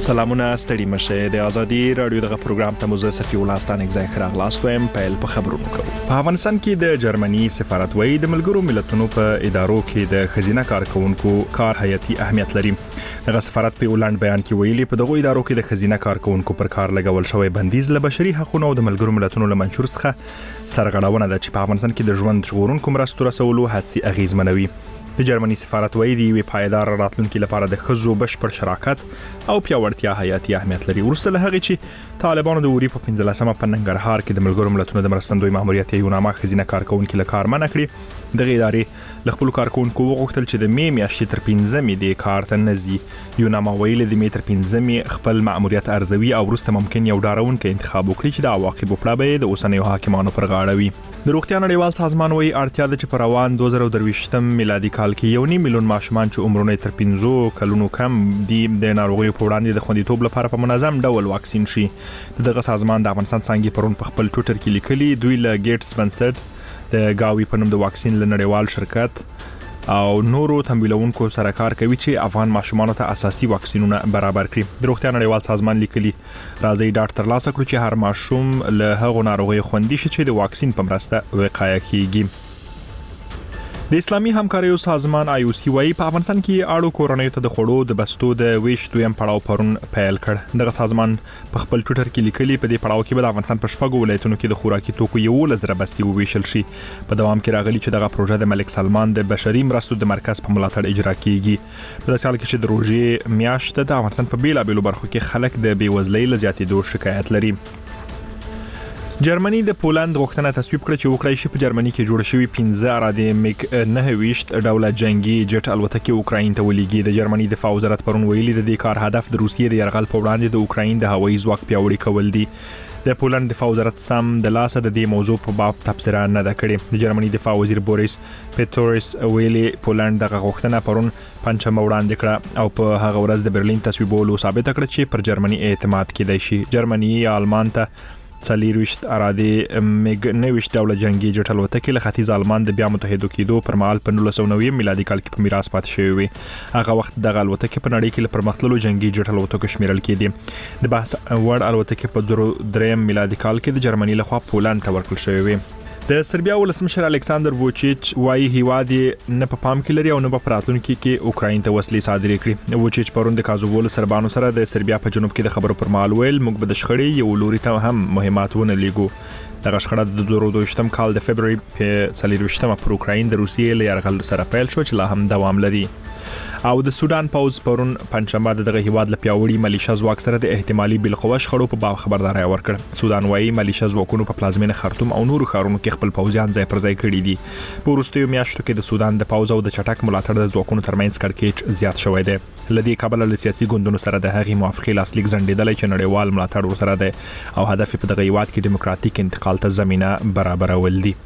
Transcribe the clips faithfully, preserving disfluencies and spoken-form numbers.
سلامونه ستړي مشه د ازادي رادیو دغه پروګرام ته مو زه صفي الله ستانک ځای خراغ لاستوم پیل په خبرونو کوو. په افغانستان کې د جرمني سفارت وایي د ملګرو ملتونو په ادارو کې د خزینه کارکونکو کار حیاتي اهمیت لري. دغه سفارت په ولاند بیان کې ویلي په دغه ادارو کې د خزینه کارکونکو پر کار لګول شوی بندیز له بشري حقوقو او د ملګرو ملتونو له منشور څخه سرغړونه ده چې په افغانستان کې د ژوند ژغورونکو مرستو رسولو هڅې اغیزمنوي. د جرمني سفارت وایي د یوې پایدار راتلونکي لپاره د ښځو بشپړ شراکت او پیاوړتیا حیاتي اهمیت لري. وروسته له هغې چې طالبانو د اوري په پنځلسمه په ننګرهار کې د ملګرو ملتونو د مرستندوی ماموریت یوناما خزینه کارکونکو له کار منع کړي، دغه ادارې له خپلو کارکونکو وغوښتل چې د مې میاشتې تر پنځمې د کار ته نه ځي. یوناما ویلي د مې تر پنځمې خپل ماموریت ارزوي او وروسته ممکن یو ډارونکی انتخاب وکړي چې د عواقبو پړه به د اوسنیو حاکمانو پر غاړه وي. د روغتیا نړیوال سازمان وایي اړتیا ده چې په روان دوه زره درویشتم میلادي کال کې یو نیم میلیون ماشومان چې عمرونه تر پنځو کلونو کم دي د ناروغیو په وړاندې د خوندیتوب لپاره په منظم ډول واکسین شي. دغه سازمان د افغانستان څنګه پرون په خپل ټویټر کې لیکلي دوی له ګیټس بنسټ د گاوی په نوم د واکسین له نړیوال شرکت او نورو تمویلونکو سره کار کوي چې افغان ماشومانو ته اساسي واکسینونه برابر کړي. د روغتیا نړیوال سازمان لیکلي راځي ډاکټر ترلاسه کړو چې هر ماشوم له هغو ناروغیو خوندي شي چې د واکسین په مرسته وقایه کیږي. د اسلامي همکاریو سازمان آی او سی وايي په افغانستان کې اړو کورنیو ته د خوړو د بستو د ویش دویم پړاو پرون پیل کړ. دغه سازمان په خپل ټویټر کې لیکلي په دې پړاو کې به د افغانستان په شپږو ولایتونو کې د خوراکي توکو یولس زره بستې وویشل شي. په دوام کې راغلي چې دغه پروژه د ملک سلمان د بشري مرستو د مرکز په ملاتړ اجرا کیږي. په داسې حال کې چې د روژې میاشت د افغانستان په بیلابیلو برخو کې خلک د بېوزلۍ له زیاتېدو شکایت لري. جرمني د پولند غوښتنه تصویب کړه چې وکړای شي په جرمني کې جوړ شوی پنځه اراده میک نه ویشت ډوله جنگي جټ الوتکې اوکراین ته ولېږي. د جرمني دفاع وزارت پرون ویلي د دې کار هدف د روسیې د یرغل په وړاندې د اوکراین د هوایي ځواک پیاوړي کول دي. د پولند دفاع وزارت سم د لاسه د دې موضوع په باب تبصره نه ده کړې. د جرمني دفاع وزیر بوریس پیټوریس ویلي پولند دغه غوښتنه پرون پنځمه وړاندې کړه او په هغه ورځ د برلین تصویبولو ثابت کړ چې پر جرمني اعتماد کېدای شي. جرمني یا آلمان ته څلورویشت اراده میګ نویشت ډوله جنگي جټ الوتکې له ختیځ آلمان د بیا متحدو کېدو پر مهال په نولس سوه نوي میلادي کال کې په میراث پاتې شوې وي. هغه وخت دغه الوتکې په نړۍ کې له پرمختللو جنگي جټ الوتکو شمیرل کېدي. د بحث وړ الوتکې په درو دریم میلادي کال کې د جرمني لخوا پولند ته ورکړل شوې وي. د سربیا ولسمشر الکساندر ووچیچ وايي هیواد نه په پام کې لري او نه په راتلونکي کې اوکراین ته وسلې صادرې کړي. ووچیچ پرون د کازوول سربانو سره د سربیا په جنوب کې د خبرو پر مهال ویل موږ به د شخړې یو لوري ته هم مهمات ونه لیږو. دغه شخړه د دوه زره دویشتم کال د فبرवरी په څلورویشتمه پر اوکراین د روسیې له یرغل سره پیل شو چې لا هم دوام لري. او د سودان پوز پرون پنځمبه دغه هیواد له پیاوړي ملیشیا ځواک سره د احتمالي بالقوه شخړو په باب خبرداري ورکړ. سودان وايي ملیشیا ځواکونو په پلازمینه خرطوم او نورو ښارونو کې خپل پوځیان ځای پر ځای کړي دي. په وروستیو میاشتو کې د سودان د پوز او د چټک ملاتړ د ځواکونو ترمنځ کړکېچ زیات شوی دی. لدې کابل له سیاسي ګوندونو سره د هغې موافقې لاسلیک ځنډېدلی چې نړیوال ملاتړ ورسره دی او هدف په دغه هیواد کې دیموکراتیک انتقال ته زمینه برابرول دي.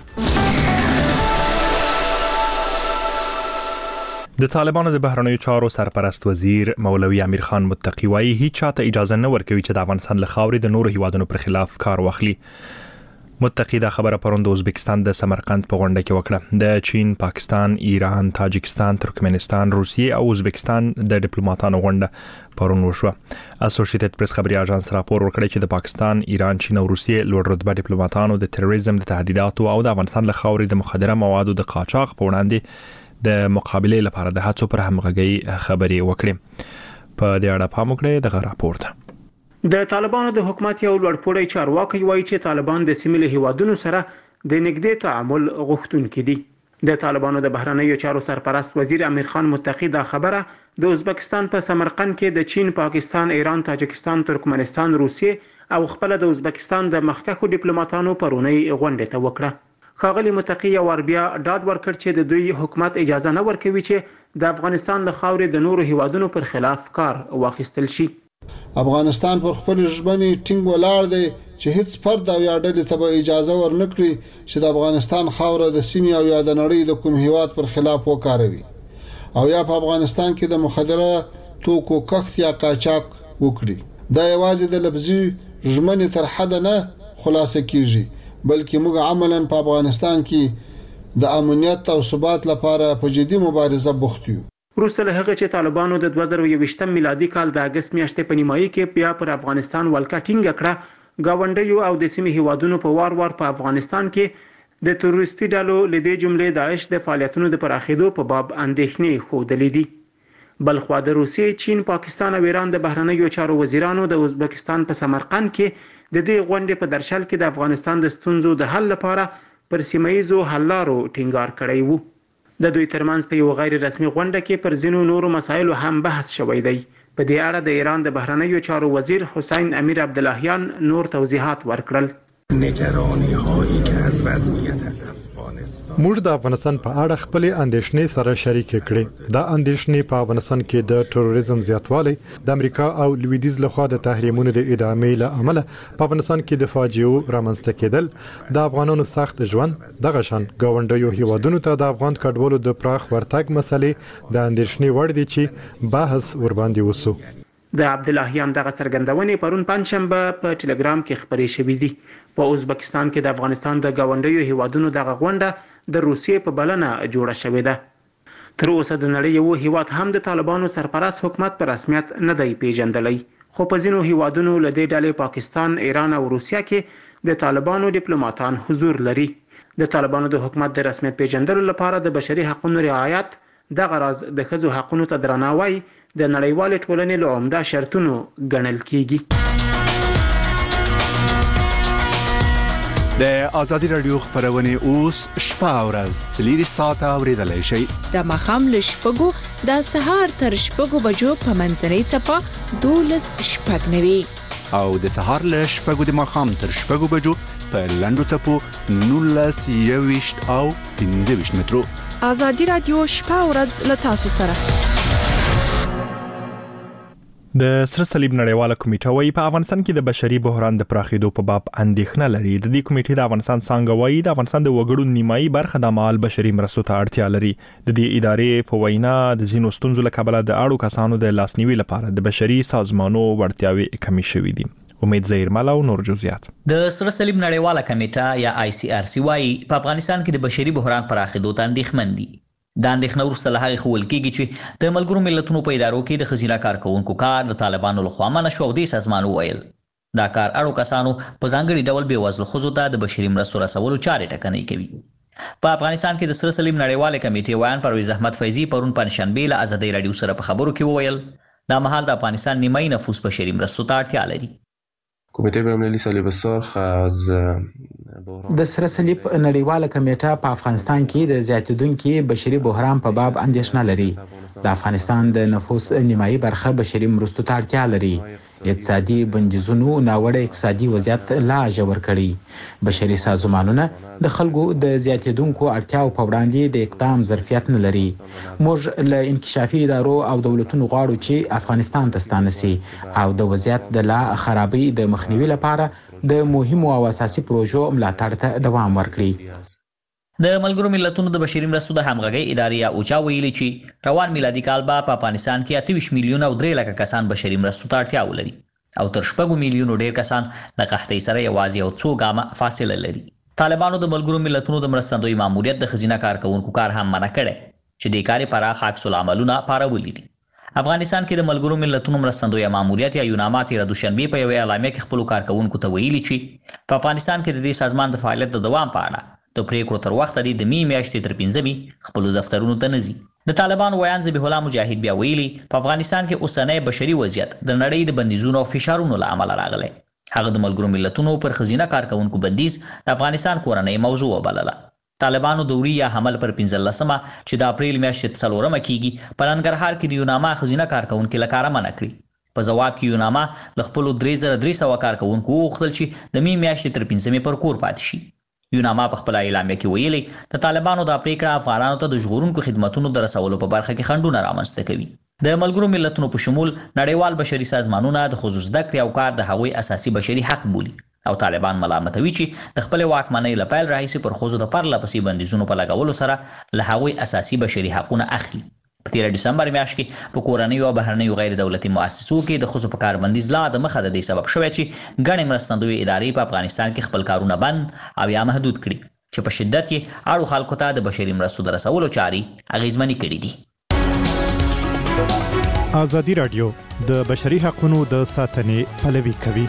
د طالبانو د بهرنیو چارو سرپرست وزیر مولوي امیر خان متقی وايي هیڅ چاته اجازه نه ورکوي چې د افغانستان له خاورې د نورو هیوادونو پر خلاف کار واخلي. متقی دا خبره پرون د ازبکستان د سمرقند په غونډه کې وکړه. د چین، پاکستان، ایران، تاجکستان، ترکمنستان، روسیې او ازبکستان د ډیپلوماټانو غونډه پرون وشوه. اسوسییټډ پریس خبري اژانس راپور ورکړی چې د پاکستان، ایران، چین او روسیې لوړ رتبه ډیپلوماټانو د تروریزم د تهدیداتو او د افغانستان له خاورې د مخدره موادو د قاچاق په وړاندې د مقابله لپاره د هڅو پر همغږي خبرې وکړي. په دې اړه پام وکړئ دغه راپور ته. د طالبانو د حکومت یو لوړپوړی چارواکي وایي چې طالبان د سیمې له هیوادونو سره د نږدې تعامل غوښتونکي دي. د طالبانو د بهرنیو چارو سرپرست وزیر امیر خان متقی دا خبره د ازبکستان په سمرقند کې د چین، پاکستان، ایران، تاجکستان، ترکمنستان، روسیې او خپل د ازبکستان د مخکښو ډیپلوماټانو پرونی غونډه ته وکړه. خاغلی متقی یو ور بیا ډاډ ورکړ چې د دوی حکومت اجازه نه ورکوي چې د افغانستان له خاورې د نورو هیوادونو پر خلاف کار واخیستل شي. افغانستان پر خپل ژمنې ټینګ ولاړ دی چې هیڅ فرد او یا ډلې ته به اجازه ورنکړي چې د افغانستان خاوره د سیمې او یا د نړۍ د کوم هیواد پر خلاف وکاروي او یا په افغانستان کې د مخدره توکو کښت یا قاچاق وکړي. دا یوازې د لفظي ژمنې تر حد نه خلاصه کیږي بلکې موږ عملاً په افغانستان کې د امنیت او ثبات لپاره په جدي مبارزه بوخت یو. وروسته له هغه چې طالبانو د دوه زره یوویشتم میلادي کال د اگست میاشتې په نیمایي کې بیا پر افغانستان ولکه ټینګه کړه، گاونډیو او د سیمې هیوادونو په وار وار په افغانستان کې د تروریستي ډلو لدې جملې داعش د فعالیتونو د پراخېدو په باب اندېښنې ښودلې دي. بلخوا د روسیې، چین، پاکستان او ایران د بهرنیو چارو وزیرانو د ازبکستان په سمرقند کې د دې غونډې په درشل کې د افغانستان د ستونزو د حل لپاره پر سیمایي حل لارو ټینګار کړی وو. د دوی ترمنځ په یو غیر رسمي غونډه کې پر ځینو نورو مسایلو هم بحث شوی دی. په دې اړه د ایران د بهرنیو چارو وزیر حسین امیر عبداللهیان نور توضیحات ورکړل. نگرانی هایی که از وضعیت افغانستان موږ د افغانستان په اړه خپل اندېښنې سره شریک کړې. دا اندېښنې په افغانستان کې د تروریزم زیاتوالی، د امریکا او لویدیز لخوا د تحریمونو د ادامې له امله په افغانستان کې د فاجعو رامنځته کېدل، د افغانانو سخت ژوند، دغه شان ګاونډیو هیوادونو ته د افغان کډوالو د پراخ ورتګ مسلې د اندېښنې وړ دي چې بحث ورباندې وسو. د عبداللهیان دغه څرګندونې پرون پنځشنبه په ټلګرام کې خبرې شوې دي. په ازبکستان کې د افغانستان د گاونډیو هیوادونو دغه غونډه د روسیې په بلنه جوړه شوې ده. تر اوسه د نړۍ یو هیواد هم د طالبانو سرپرست حکومت په رسمیت نه دی پیژندلی، خو په ځینو هیوادونو له دې ډلې پاکستان، ایران او روسیه کې د طالبانو ډیپلوماټان حضور لري. د طالبانو د حکومت د رسمیت پیژندلو لپاره د بشري حقوقو رعایت، دغه راز د ښځو حقوقو ته درناوی د نړیوال ټولنې له عمده شرطونو ګڼل کیږي. د آزادي رادیو خبرونه اوس شپه او ورځ څلور ساعته اوریدلای شئ. د مخام له شپږو د سهار تر شپږو بجو په منځنۍ څپه دولس شپږ نوي او د سهار له شپږو د مخام تر شپږو بجو په لنډو څپو نولس یوویشت او پنځه ویشت مترو. آزادي رادیو شپه او ورځ له تاسو سره. د سره صلیب نړیواله کمیټه وايي په افغانستان کې د بشري بحران د پراخېدو په باب اندېښنه لري. د دې کمیټې د افغانستان څنګه وايي د افغانستان د وګړو نیمایي برخه د مال بشري مرستو ته اړتیا لري. د دې ادارې په وینا د ځینو ستونزو له کبله د اړو کسانو د لاسنیوي لپاره د بشري سازمانونو وړتیاوې کمې شوې دي. امید زهیر مالا او نور جزئیات. د سره صلیب نړیواله کمیټه یا آی سی آر سی وايي په افغانستان کې د بشري بحران پراخېدو ته اندېښمن دي. د اندېښنې وروسته له هغې ښوول کېږي چې د ملګرو ملتونو په ادارو کې د ښځینه کارکوونکو کار د طالبانو لخوا منع شو او دې سازمان وویل دا کار اړو کسانو په ځانګړي ډول بېوزلو ښځو ته د بشري مرستو رسولو چارې ټکنۍ کوي. په افغانستان کې د سره صلیب نړیوالې کمیټې ویان پرویز احمد فیضي پرون پنجشنبې له ازادۍ راډیو سره په خبرو کې وویل دا مهال د افغانستان نیمایي نفوس بشري مرستو ته اړتیا لري. کمیته بین‌المللي صلیب السرخ از د سره صلیب نړیواله کمیټه په افغانستان کې د زیاتېدونکي بشري بحران په باب اندېښنه لري. د افغانستان د نفوس نیمایي برخه بشري مرستو ته اړتیا لري. اقتصادي بندیزونو ناوړه اقتصادي وضعیت لا ژور کړي. بشري سازمانونه د خلکو د زیاتېدونکو اړتیاو په وړاندې د اقدام ظرفیت نه لري. موږ له انکشافي ادارو او دولتونو غواړو چې افغانستان ته ستانه سي او د وضعیت د لا خرابۍ د مخنیوي لپاره د مهمو او اساسي پروژو ملاتړ ته دوام ورکړي. د ملګرو ملتونو د بشري مرستو د همغږۍ ادارې یا اوچا ویلي چې روان میلادي کال به په افغانستان کې اته ویشت میلیونه او درې لکه کسان بشري مرستو ته اړتیا ولري او تر شپږو میلیونو ډېر کسان له قحطۍ سره یوازې یو څو ګامه فاصله لري. طالبانو د ملګرو ملتونو د مرستندوی ماموریت د ښځینه کارکوونکو کار هم منع کړی چې د کاري پراخ عکس العملونه پارولي دي. افغانستان کې د ملګرو ملتونو مرستندوی ماموریت یا یوناما تېره دوشنبې په یوې اعلامیه کې خپلو کارکوونکو ته ویلي چې په افغانستان کې د دې سازمان د فعالیت د دوام په اړه د پریکړو تر وخته دی د می میاشتې تر پنځمې خپلو دفترونو ته نه ځي. د طالبانو ویان ذبیح الله مجاهد بیا ویلي په افغانستان کې اوسنی بشري وضعیت د نړۍ د بندیزونو او فشارونو له امله راغلی. هغه د ملګرو ملتونو پر ښځینه کارکوونکو بندیز د افغانستان کورنۍ موضوع وبلله. طالبانو دوري یا حمل پر پنځلسمه چې د اپریل میاشتې څلورمه کیږي په ننګرهار کې د یوناما ښځینه کارکوونکي له کاره منع کړي. په ځواب کې یوناما له خپلو درې زره درې سوه کارکوونکو وغوښتل چې د می میاشتې تر پنځمې پر کور پاتې شي. یوناما په خپله اعلامیه کې ویلي د طالبانو دا پریکړه افغانانو ته د ژغورونکو خدمتونو د رسولو په برخه کې خنډونه رامنځته کوي. د ملګرو ملتونو په شمول نړیوال بشري سازمانونه د ښځو زده کړې او کار د هغوی اساسي بشري حق بولي او طالبان ملامتوي چې د خپلې واکمنۍ له پیل راهیسې پر ښځو د پرله پسې بندیزونو په لګولو سره له هغوی اساسي بشري حقونه اخلي. په تیره ډسمبر میاشت کې په کورنیو او بهرنیو غیر دولتي مؤسسو کې د ښځو په کار بندیز لا د مخه د دې سبب شوی چې ګڼې مرستندویې ادارې په افغانستان کې خپل کارونه بند او یا محدود کړي چې په شدت یې اړو خلکو ته د بشري مرستو د رسولو چارې اغېزمنې کړي دي. ازادي رادیو د بشري حقوقو د ساتنې پلوي کوي.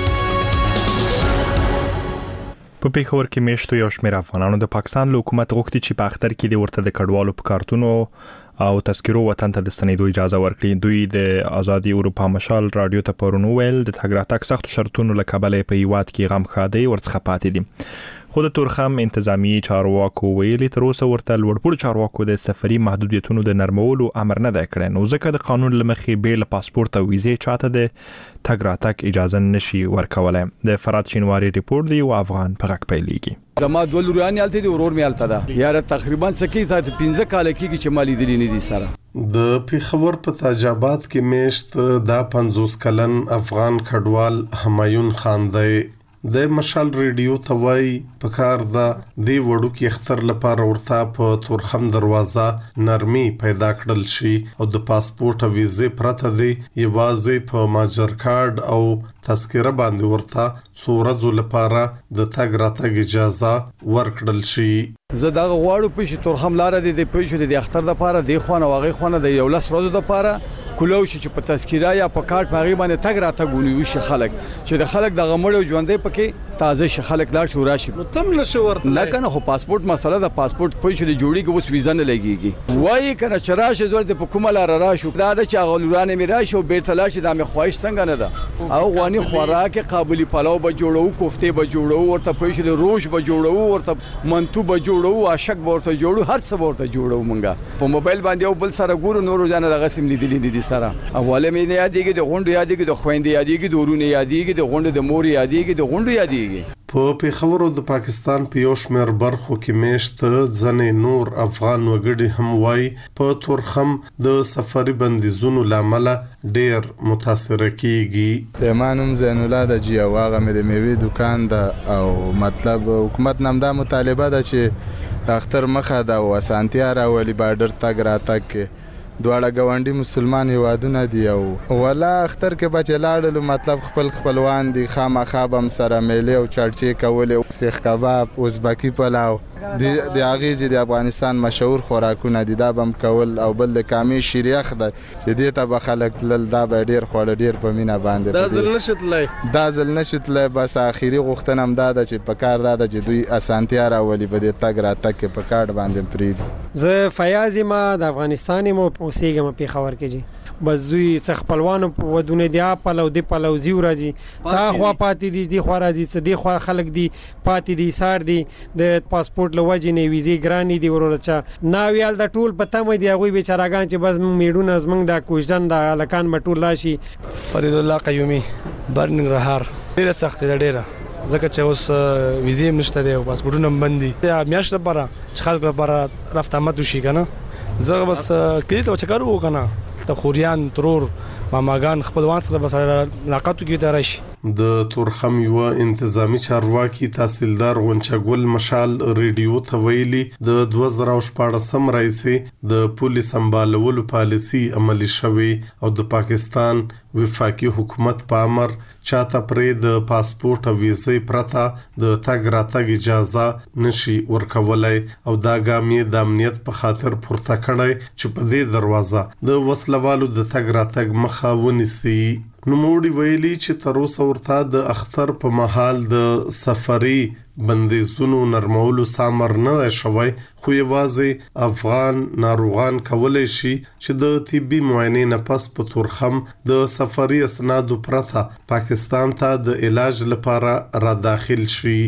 په پیښور کې میشتو یو شمېر افغانانو د پاکستان له حکومت غوښتي چې په اختر کې د ورته د کډوالو په کارتونو او تذکرو وطن ته د ستنېدو اجازه ورکړي. دوی د آزادي اروپا مشال رادیو ته پرونو ویل د تګ راتګ سخت شرطونو له کبله په هیواد کې غم خادي ورڅخه پاتې دي. خود تورخم انتظامی چارواکو ویلي تر اوسه ورته لوړپوړ چارواکو د سفري محدودیتونو د نرمولو امر نه دی کړی، نو ځکه د قانون لمخې بیل پاسپورت او ویزې چاته د تګ راتګ اجازه نشي ورکولای. د فرات شینواری ریپورت دی او افغان په غږ پیلېږي. زما دوه لوريان یالته دي، ورور مې یالته ده. یاره تقریبا سکی سات پنځه کال کېږي چې مالي دلی نه دي سره. د پیښور په تاجاباد کې میشت دا پنځوس کلن افغان کډوال همایون خان دی. د مشال ریډیو ته وای په کار دا دی وړو کې اختر لپاره ورته په تورخم دروازه نرمي پیدا کړل شي او د پاسپورت او ویزې پرته دی یوازې په ماجر کارت او تذکره باندې ورته څورزو لپاره د تګ راتګ اجازه ورکړل شي. زه دا غواړم په تورخم لار دي د پېښو د اختر لپاره دی خو نه واغې خو نه د یو لاس ورځو لپاره کولو چې په تذکره یا په کارت باغې باندې تګ راتګ ونیو شي خلک چې د خلک د غمړو ژوندې پکې تازه شي خلک لاړ شي راشي. نو تم نشو ورته نه کنه خو پاسپورت مسله د پاسپورت په چې د جوړیږي اوس ویزا نه لګيږي. وایي کنه چې راشه دولت په کومه لار راشو دا د چا غلورانه می راشو بیرته لاشي د مې خواهش څنګه نه ده او غواني خوراکه قابلی پلاو به جوړو کوفته به جوړو ورته په چې د روش به جوړو ورته منتو به جوړو عاشق به ورته جوړو هر څه ورته جوړو مونږه په موبایل باندې او بل سره ګورو نور ځانه د غسم لیدلې دي سره. اوله مې نه یادېږي د غونډو یادېږي د خويندې یادېږي د ورونو یادېږي د غونډو د مور یادېږي د غونډو یادېږي. په پیښور او د پاکستان په یو شمېر برخو کې میشت ځنې نور افغان وګړي هم وای په تورخم د سفري بندیزونو لامل ډېر متاثر کیږي. پیمانم زین الله د جی واغه مې د میوې دکان ده او مطلب حکومت نام دا مطالبه ده چې اختر مخه دا وسانتیا راولي بارډر تګ راتګ کې دواړه ګاونډي مسلمان هیوادونه دي او ولا اختر کې بچ لاړل مطلب خپل خپلوان دي خامخا بم سره میلې او چړچې کولې سیخ کباب ازبکی پلاو د اغیز د افغانستان مشهور خوراکونه دي دا بم کول او بل د کامي شریخ ده چې دې ته بخلک تل دا به ډیر خوړ ډیر په مینا باندې دا ځل نشتلای دا ځل نشتلای بس اخیری غوښتنه هم دا ده چې په کار دا ده چې دوی اسانتیا راولي په دې تګ راتګ کې په کارت باندې پرید. زه فیاض ما د افغانستان مو اوسېږم په خبر کې جی بس دوی څخ خپلوانو په ودونه دی اپل او د پلوزي ورځي څا خوا پاتې دي دی خو راځي څ دی خو خلک دی پاتې دي سار دي د پاسپورت لوجې نه ویزې ګرانی دی ورچا ناویال د ټول پته مې دی غوي بیچارهګان چې بس میډونه زمنګ د کوژدن د لکان مټول راشي. فرید الله قیومی برننګ رهار ډیره سخت دی ډیره ځکه چې اوس ویزې نشته دی او پاسپورتونه بند دي یا میاشت لپاره چې خلک لپاره رفت آمد وشي کنه زه بس کلی ته چکر وکنه د خوريان ترور ماماګان خپلوان سره بس علاقاتو کې ته راشي. د تورخم یو انتظامی چارواکي تحصیلدار غونچګل مشال ریډیو ته ویلي د دوه زره شپږ راځي د پولیس سمبالولو پالیسي عملی شوی او د پاکستان وفاقي حکومت په امر چاته پرې د پاسپورت او ویزې پرته د تګ راتګ اجازه نشي ورکولای او دا ګامې د امنیت په خاطر پورته کړای چې په دې دروازه د وسلوالو د تګ راتګ مخه ونیسي. نوموړي ویلي چې تر اوسه ورته د اختر په مهال د سفري بندیزونو نرمولو سامر نه شوی خو یوازې افغان ناروغان کولای شي چې د طبي معاینې نه پس په تورخم د سفري اسنادو پرته پاکستان ته د علاج لپاره را داخل شي.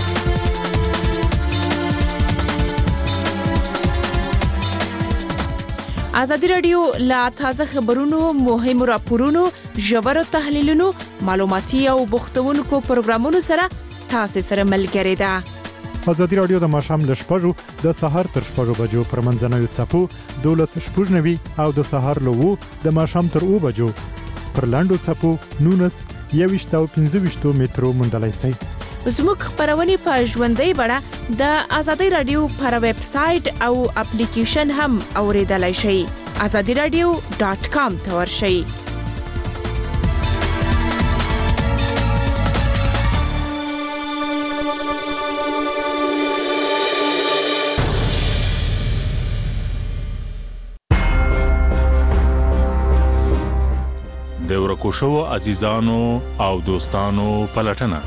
ازادي رادیو لا تازه خبرونو مهم راپورونو ژور تحلیلونو معلوماتي او بوختونکو پروګرامونو سره تاسو سره ملګری ده. ازادي رادیو د ماشام ل شپږو د سحر تر شپږو بجو پر منځنوي چپو دولس شپږنوي او د سحر لوو د ماشام تر او بجو پر لاندو چپو نونس یويشت او پنځه مترو مندلای سي. زموږ خبرونه په ژوندۍ بڼه د ازادي رادیو پر ویب سټ او اپلیکیشن هم اوریدلای شئ. azadi radio dot com ته ورشئ. ورکو شو عزیزانو او دوستانو پلټنه.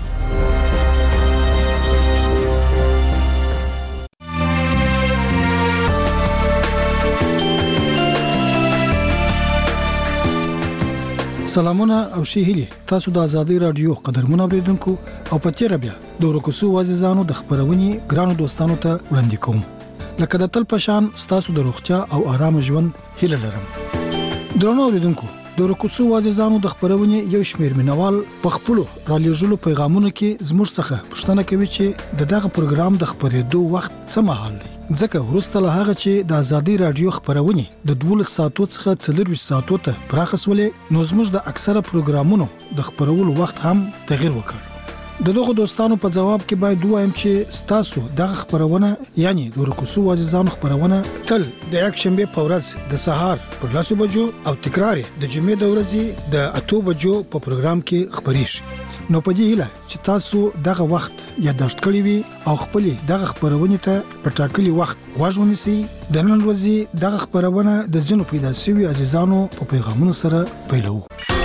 سلامونه او شي هلي تاسو د ازادي رادیو قدرمنو اوریدونکو او پچیر بیا د ورکوسو عزیزانو د خبرونې ګرانو دوستانو ته وړاندې کوم. لکه د تل پشان ستاسو د روغتیا او آرام ژوند هیله لرم. درنو اوریدونکو د ورکوسو عزیزانو د خبرونې یو شمیر مینوال په خپل را لېږلو پیغامونو کې زموږ څخه پوښتنه کوي چې د دغه پروګرام د خبرېدو وخت څه مهال دی. ځکه ورسته له هغه چې د ازادي رادیو خبرونه د دولس ساعتو څخه څلور ساعتو ته پراخسولې نو زموږ د اکثره پروګرامونو د خبرولو وخت هم تغیر وکړ. د دغه دوستانو په جواب کې باید وایم چې ستاسو دغه خبرونه یعنی د ورکوسو عزیزانو خبرونه تل د یک شنبه په ورځ د سهار پر لاسو بجو او تکرار د جمعې د ورځې د اتو بجو په پروګرام کې خبري شي. نو په دې هیله چې تاسو دغه وخت یاداشت کړی وي او خپل دغه خبرونه ته په ټاکلي وخت واژونی سي. د نن ورځې دغه خبرونه د جنو پیدا شوی عزیزانو په پیغامونو سره پیلو.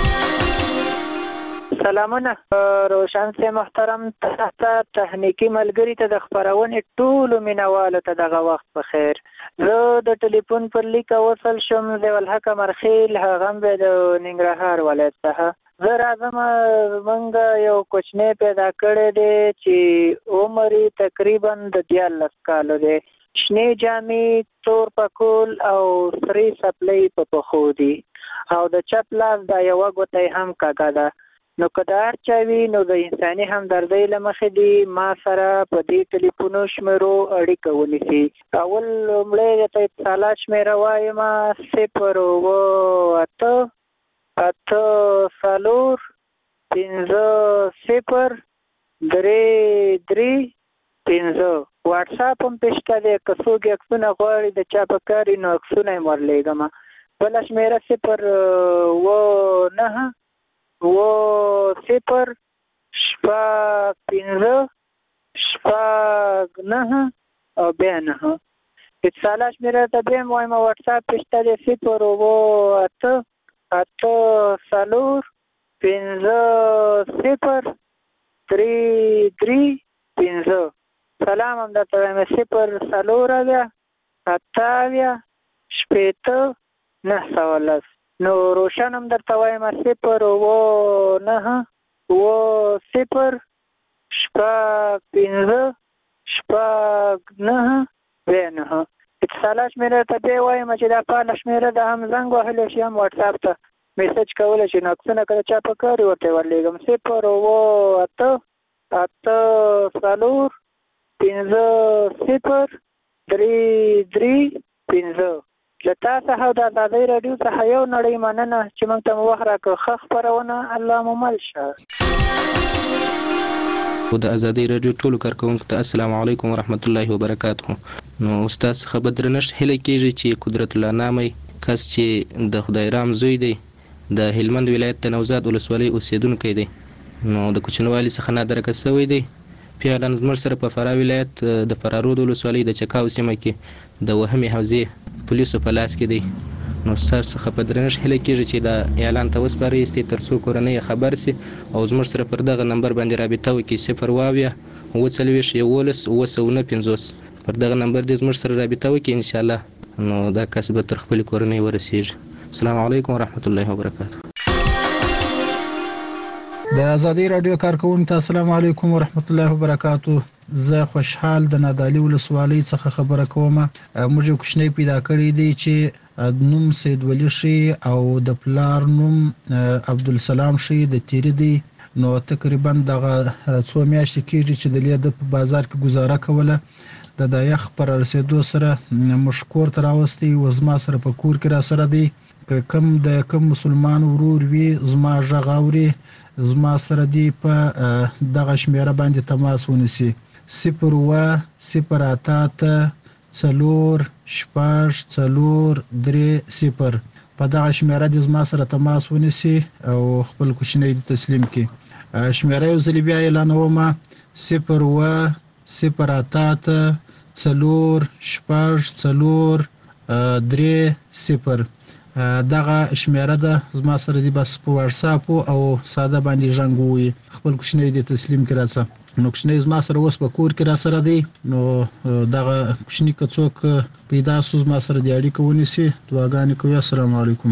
سلامونه روشن سي محترم تاسو تخنیکی ملګری ته د خبرونه ټول مینوالو ته دغه وخت په خیر. زه د ټلیفون پر لیک وصل شم د ولحق مرخیل هغه به د ننګرهار ولایت څخه. زه راځم منګه یو کوچنی پیدا کړی دی چې عمر تقریبا د دیارلس کالو دی. شنې جامې تور پکول او سری سپلی په پښو دي او د چپ لاس د یوه ګوتې هم کږه ده. نو که د هر چا وي نو د انساني همدردۍ له مخې دي ما سره په دې ټلیفونو شمیرو اړیکه ونیسي. اول لومړی درته اتصالات شمیره وایم صفر اووه اته اته څلور پنځه صفر درې درې پنځه. واټساپ هم پې شته دی که څوک عکسونه غواړي د چا په کار وي نو عکسونه یې ورلیږم. بله شمیره صفر اووه نهه اووه صفر شپږ پنځه شپږ نهه او بیا نهه. اتصالات شمیره ته بیا هم وایم واټساپ پې شته دی صفر اووه اته اته څلور پنځه صفر درې درې پنځه. سلام هم درته وایم صفر څلور اویا اته اویا شپېته نهه سوه لس. نو روشن هم درته وایم صفر اووه نهه اووه صفر شپږ پنځه شپږ نهه بیا نهه. اتصالات شمیره ته بیا وایم چې دا فعاله شمیره ده هم زنګ وهلی شي هم واټساپ ته میسج کولی شي نو عکسونه که د چا په کار وي ورته یې ورلیږم. صفر اووه اته اته څلور پنځه صفر درې درې پنځه. له تا څخه د ازادۍ راډیو څخه یو نړۍ مننه چې موږ ته مو وخت راکړ. ښه خپرونه الله مو مل شه. د ازادۍ راډیو ټولو کارکوونکو ته السلام علیکم ورحمت الله وبرکاته. نو استاد څخه به درنښت هیله کېږي چې قدرت الله نامي کس چې د خدای رام زوی دی د هلمند ولایت د نوزاد ولسوالۍ اوسیدونکی دی نو د کوچنوالي څخه نادرکه شوی دی. پیاله زموږ سره په فراه ولایت د فرارود ولسوالۍ د چکاو سیمه کې د وهمي حوزې پولیسو په لاس کې دی. نو ستاسو څخه په درنښت هیله کېږي چې دا اعلان ته وسپارئ تر څو کورنۍ خبر سي او زموږ سره پر دغه نمبر باندې رابطه وکړي صفر اووه اووه څلوېښت یولس اووه سوه نه پنځوس. پر دغه نمبر دې زموږ سره رابطه وکړي ان شاء الله نو دا کس به تر خپلې کورنۍ ورسیږي. السلام علیکم ورحمت الله وبرکاته. د ازادي رادیو کارکوونکو ته السلام علیکم ورحمت الله وبرکاته. زه خوشحال د نادعلي ولسوالۍ څخه خبره کوم. موږ یو کوچنی پیدا کړی دی چې نوم سید ولی شي او د پلار نوم عبدالسلام شي د تیری دی. نو تقریبا دغه څو میاشتې کېږي چې د لید په بازار کې گزاره کوله. د د یخ پر رسیدو سره مشکور تر اوستي و زما سره په کور کې را سره دی. که کم د کم مسلمان ورور وي زما ژغ اوري زما سره دی په دغه شمیره باندې تماس ونیسي. صفر اووه صفر اته اته څلور شپږ څلور درې صفر. په دغه شمیره د زما سره تماس ونیسي او خپل کوچنی تسلیم کړي. شمیره یو ځل بیا اعلانوم صفر اووه صفر اته اته څلور شپږ څلور درې صفر. دغه شمیره ده زما سره دی بس په واتس اپ او ساده باندې ژوند خپل کوشنۍ دی تسلیم کړه څه نو کوشنۍ زما سره اوس په کور کې را سره دی نو دغه کوشنۍ کڅوک پیدا سوز ما سره دی اړیکه ونیسي دعاګانې کوي. السلام علیکم.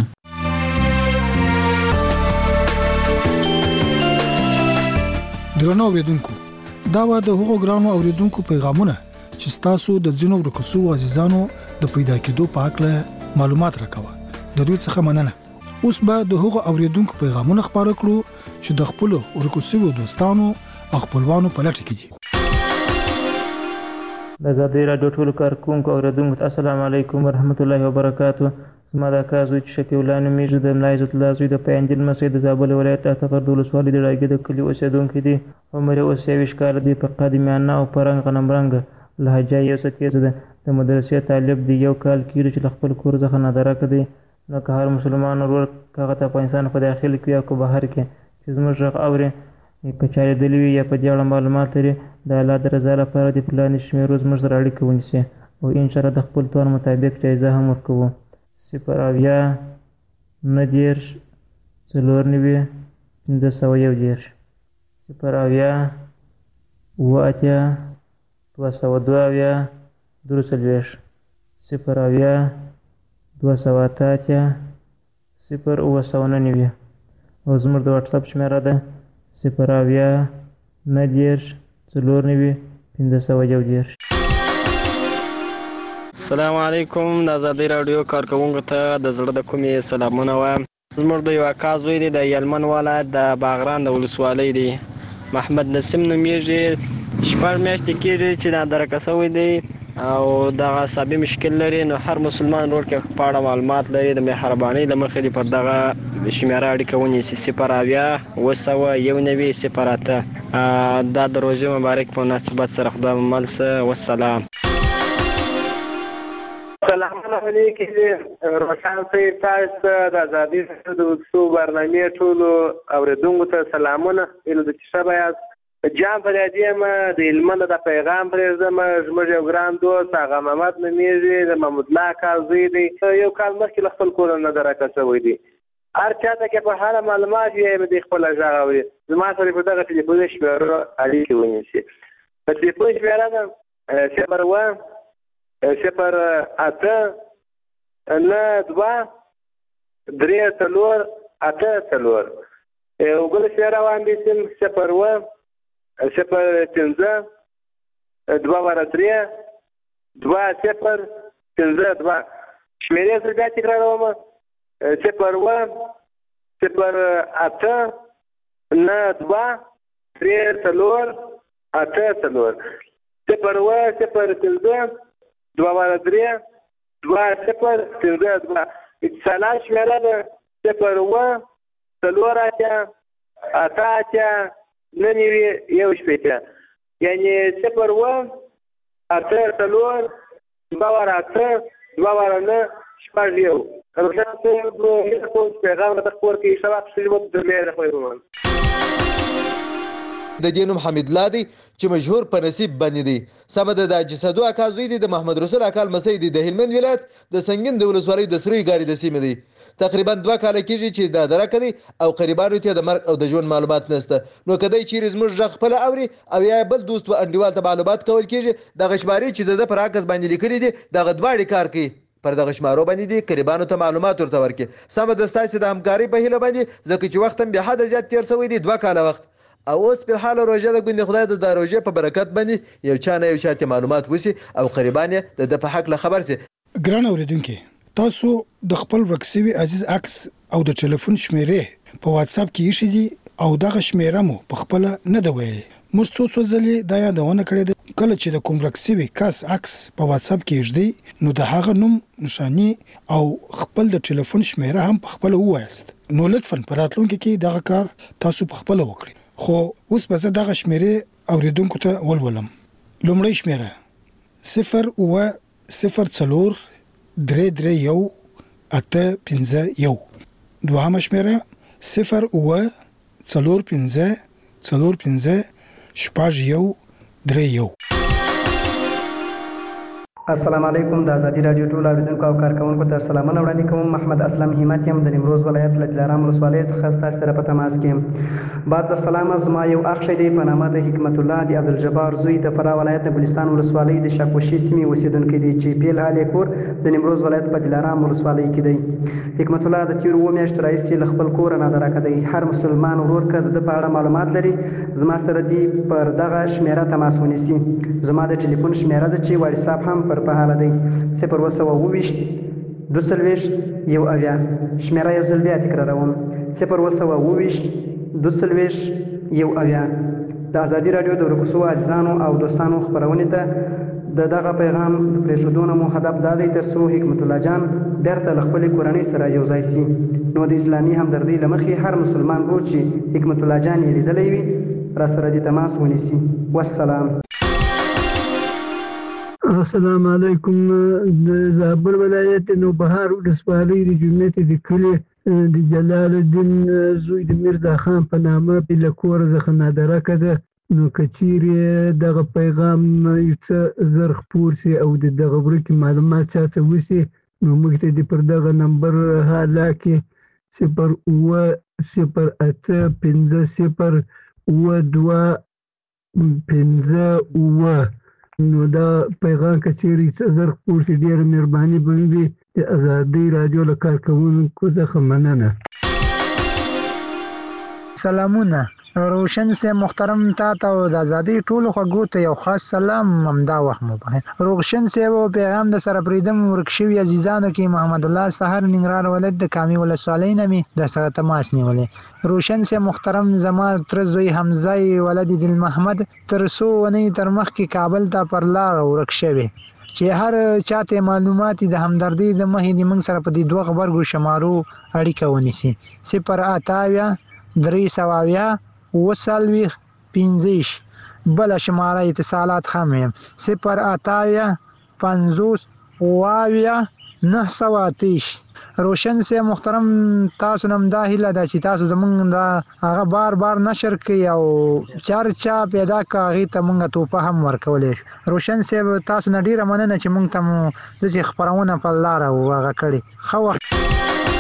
درنو اوریدونکو دا و د هغو ګرانو اوریدونکو پیغامونه چې تاسو د جنوب رکوسو عزیزانو د پیدا کېدو په اړه معلومات راکوه. د دوی څخه مننه. اوس به د هغو اوریدونکو پیغامونه خبرو کړو چې د خپل ورکوسو دوستانو او خپلوانو په لټه کې دي. د آزادۍ راډیو ټولو کارکونکو اوریدونکو السلام علیکم ورحمت الله وبرکاتہ. زما د کازوی چې شفیع الله نومیږي د ملا عزت الله زوی د پیندل مسجد د زابل ولایت اتغرد ولسوالۍ د راګي د کلی اوسیدونکو دي. عمر اوس یویش کال دی په قدیمانه او پرنګ غنم رنګ لهجه یو څه تیز ده. د مدرسې طالب دی یو کال کېږي چې خپل کور څخه نادره کړي نو که هر مسلمان ورور هغه ته افغانستان په داخل کې یا کو بهر کې چې زموږ غږ اوري که چارې دلی وي یا په دې اړه معلومات لري د الله د رضا لپاره د پلان شمیرو زموږ سره اړیکه ونیسي او انشاءالله د خپل توان مطابق جایزه هم ورکوو. صفر اویا نهه دېرش څلور نوي پنځه سوه یو دېرش صفر اویا اووه اتیا دوه سوه دوه اویا درې څلوېښت صفر اویا دوه سوه اته اتیا صفر اووه سوه نهه نوي او زموږ د واټساپ شمېره ده صفر اویا نهه دېرش څلور نوي پنځه سوه یو دېرش. السلام علیکم. د آزادۍ راډیو کارکوونکو ته د زړه د کومې سلامونه وایم. زموږ د یو اکا زوی دی د هلمند ولایت د باغران د ولسوالۍ دی. محمد نسیم نومیږي. شپږ میاشتې کېږي چې نادرکه شوی دی او دغه عصبي مشکل لري نو هر مسلمان ورور کې په اړه معلومات لري د مهربانۍ له مخې دې پر دغه شمیره اړیکه ونیسي صفر اویا اووه سوه یو نوي صفر اته. دا د روژې مبارک په مناسبت سره خدای مو مل شه. والسلام. سلام علیکم. روشن صاحب تاسو ته د آزادۍ د څو برنامې ټولو اوریدونکو ته سلامونه. ایله د ښه بیاست. جام فریادی ما د هلمند د پیغام پرېږدم. زموږ یو ګران دوست هغه محمد نومیږي د محمود الله کال زوی دی. یو کال مخکې له خپل کوره نه درکه شوی دی. هر چاته کې په هره معلومات یې د خپل غږ اوري. زما سره په دغه ټلیفون شمیره اړیکې ونیسي. په ټلیفون شمیره ده صفر اووه صفر اته نهه دوه درې څلور اته څلور. یو بل شمیره واخیستم صفر اووه صفر پنځه دوه واره درې دوه صفر پنځه دوه. شمیرې زه بیا تکراروم. صفر اووه صفر اته نهه دوه درې څلور اته څلور. صفر اووه صفر پنځه دوه واره درې دوه صفر پنځه دوه. اتصالات شمیره ده صفر اووه څلور اتیا اته اتیا نه نوي یو شپېته. یعنې صفر اووه اته څلور دوه واره اته دوه واره نه شپږ یو. روشن صاحب هیله کوم چې پیغام راته خپور کړي. ښه وخت ښه وخت درلې د خدای په د دې نوم حمید الله دی چې مشهور په نصیب باندې دی. سمه ده د جسدو اکا زوی دی د محمد رسول اکال مسۍ دی د هلمند ولایت د سنگین د ولسوالۍ د سروي ګاري د سیمې دی. تقریبا دوه کاله کېږي چې دا درکه دی او قریبانو ته د مرګ او د ژوند معلومات نشته. نو کدی چیرې زموږ غږ خپل اوري او یا بل دوست و انډیوال ته معلومات کول کېږي دغه شمارې چې د پر عکس باندې لیکلي دي دغه دواړي کار کوي پر دغه شمارو باندې دي قریبانو ته معلومات ورته ورکړي. سمه ده ستاسو د همکاري په هیله باندې ځکه چې وخت هم به حد زیات تیر شوی دی دوه کاله وخت او اوس په حال روزه د ګوند خدای د روزه په برکت باندې یو چا نه یو چاته معلومات وسی او قریبان د په حق له خبر سي. ګران اوریدونکو تاسو د خپل ورکسوي عزیز عکس او د ټلیفون شمیرې په واتس اپ کې شې دي او دغه شمیره مو په خپل نه دی ویلي. موږ څو څو ځلې دا یادونه کړې ده کله چې د کوم ورکسوي کس عکس په واتس اپ کې شې نو د هغه نوم نشانی او خپل د ټلیفون شمیره هم په خپل وایست. نو لطفا په راتلونکي کې دغه کار تاسو په خپل وکړئ. خو اوس به زه دغه شمیرې اوریدونکو ته ولولم. لومړی شمیره صفر اووه صفر څلور درې درې یو اته پنځه یو. دوهمه شمیره صفر اووه څلور پنځه څلور پنځه شپږ یو درې یو. السلام علیکم. د ازادي رادیو ټول اوریدونکو او کارکونکو ته سلامونه وړاندې کوم. محمد اسلم همت یم د نیمروز ولایت له دلارام ولسوالۍ څخه ستاسو سره په تماس کې یم. بعد السلام. زما یو اخ دی په نامه د حکمت الله د عبدالجبار زوی د فراه ولایت د ګلستان ولسوالۍ د شاکوشي سیمې اوسیدونکی دی چې پیل حال یې کور د نیمروز ولایت په دلارام ولسوالۍ کې دی. حکمت الله د تیر اووه میاشتو راهیسې چې له خپل کوره نادرکه دی. هر مسلمان ورور که د په اړه معلومات لري زما سره دی پر دغه شمیره تماس ونیسي. زما د ټلیفون شمیره ده چې واتساپ هم پر په حاله دی. صفر اوه سوه اوه ویشت دوه څلوېښت یو اویا. شمیره یو ځل بیا تکراروم: صفر اوه سوه اوه ویشت دوه څلوېښت یو اویا. د ازادي راډیو د ورکوسو عزیزانو او دوستانو خپرونې ته د دغه پیغام د پرېښودو نه مو هدف دا دی تر څو حکمت الله جان بیرته له خپلې کورنۍ سره یو ځای سي. نو د اسلامي همدردۍ له مخې هر مسلمان ورور چې حکمت الله جان یې لیدلی وي را سره د تماس ونیسي. والسلام. السلام علیکم. د زابل ولایت نوبهار ولسوالۍ د جومات د کلي د جلال الدین زوی د میرزا خان په نامه له کوره څخه نادرکه ده. نو که چیرې دغه پیغام یو څه زر خپور سي او د دغه ورکې معلومات چاته وسي نو موږ ته د پر دغه نمبر حالا کې صفر اوه صفر اته پنځه صفر اوه دوه پنځه اوه نو دا پیغام که چیرې څه زر خپور سي ډېره مهرباني به وي. د ازادۍ راډیو له کارکوونکو څخه مننه. سلامونه. روشن سے محترم تا ته د ازادۍ ټولو خوږو ته یو خاص سلام همدا وخت مو بخیر. روشن سے و پیغام د سره پریدم ورک شوي عزیزانو کې محمد الله سحر ننګرهار ولایت د کامي ولسوالۍ نه مې د سره تماس نیولې. روشن سے محترم زما تر زوی حمزه ولد دل محمد تر څو ونې تر مخکې کابل ته پر لار ورک شوی چې هر چاته معلومات د همدردۍ د مخې د موږ سره په دې دوه غبرګو شمارو اړیکه ونیسي. صفر اته اویا درې سوه اویا اوه څلوېښت پنځه بله شماره اتصالات هم یم: صفر اته اویا پنځوس اوه اویا نهه سوه اته ویشت. روشن سے محترم تاسو نم دا هیله ده چې تاسو زمونږ دا هغه بار بار نشر کړئ او چرچا پیدا کړه هغې ته مونږ توپه هم ورکولی شو. روشن صاحب تاسو نه ډېره مننه چې مونږ ته مو داسې خپرونه په لاره هغه کړې. ښه وخت.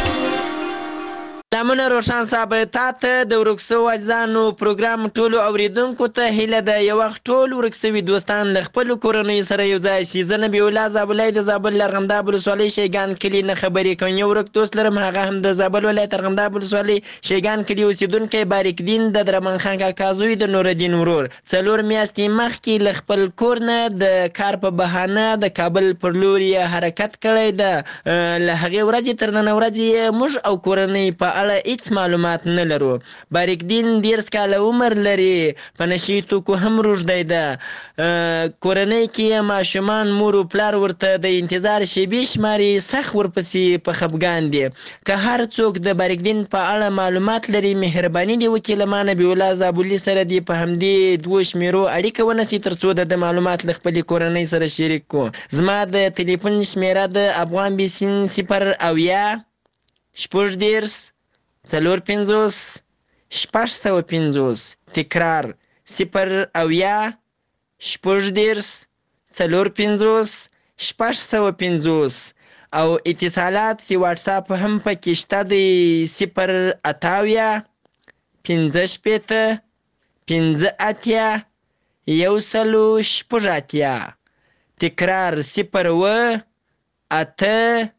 سلامونه روشن صاحب. تا ته د ورک سوو عزیزانو پروګرام ټولو اوریدونکو ته هیله ده یو وخت ټول ورک سوي دوستان له خپلو کورنیو سره یو ځای شي. زه نبي الله زابلی د زابل ارغنداب ولسوالۍ شیګان کلي نه خبرې کوم. یو ورک دوست لرم هغه هم د زابل ولایت ارغنداب ولسوالۍ شیګان کلي اوسیدونکی باریک دین د درمن خان کاکا زوی د نورالدین ورور. څلور میاشتې مخکې له خپل کور نه د کار په بهانه د کابل پر لور یې حرکت کړی ده. له هغې ورځې تر نن ورځې موږ او کورنۍ په اړه هیڅ معلومات نه لرو. باریک دین دیرس کاله عمر لري. په نشي توکو هم روږدی ده. کورنۍ کې ماشومان مور او پلار ورته د انتظار شیبې شماري سخت ورپسې په خفګان دي. که هر څوک د باریک دین په اړه معلومات لري مهرباني دې وکړي له ما نبي الله زابلي سره دې په همدې دوو شمیرو اړیکه ونیسي تر څو د معلومات له خپلې کورنۍ سره شریک کړو. زما د تلیفون شمیره د افغان بیسین صفر اویا شپږ دېرس څلور پنځوس شپږ سوه پنځوس. تکرار: صفر اویا شپږ دېرس څلور پنځوس شپږ سوه پنځوس. او اتصالات چې واټساپ هم پکې شته دی: صفر اته اویا پنځه شپېته پنځه اتیا یو سلو شپږ اتیا. تکرار: صفر اوه اته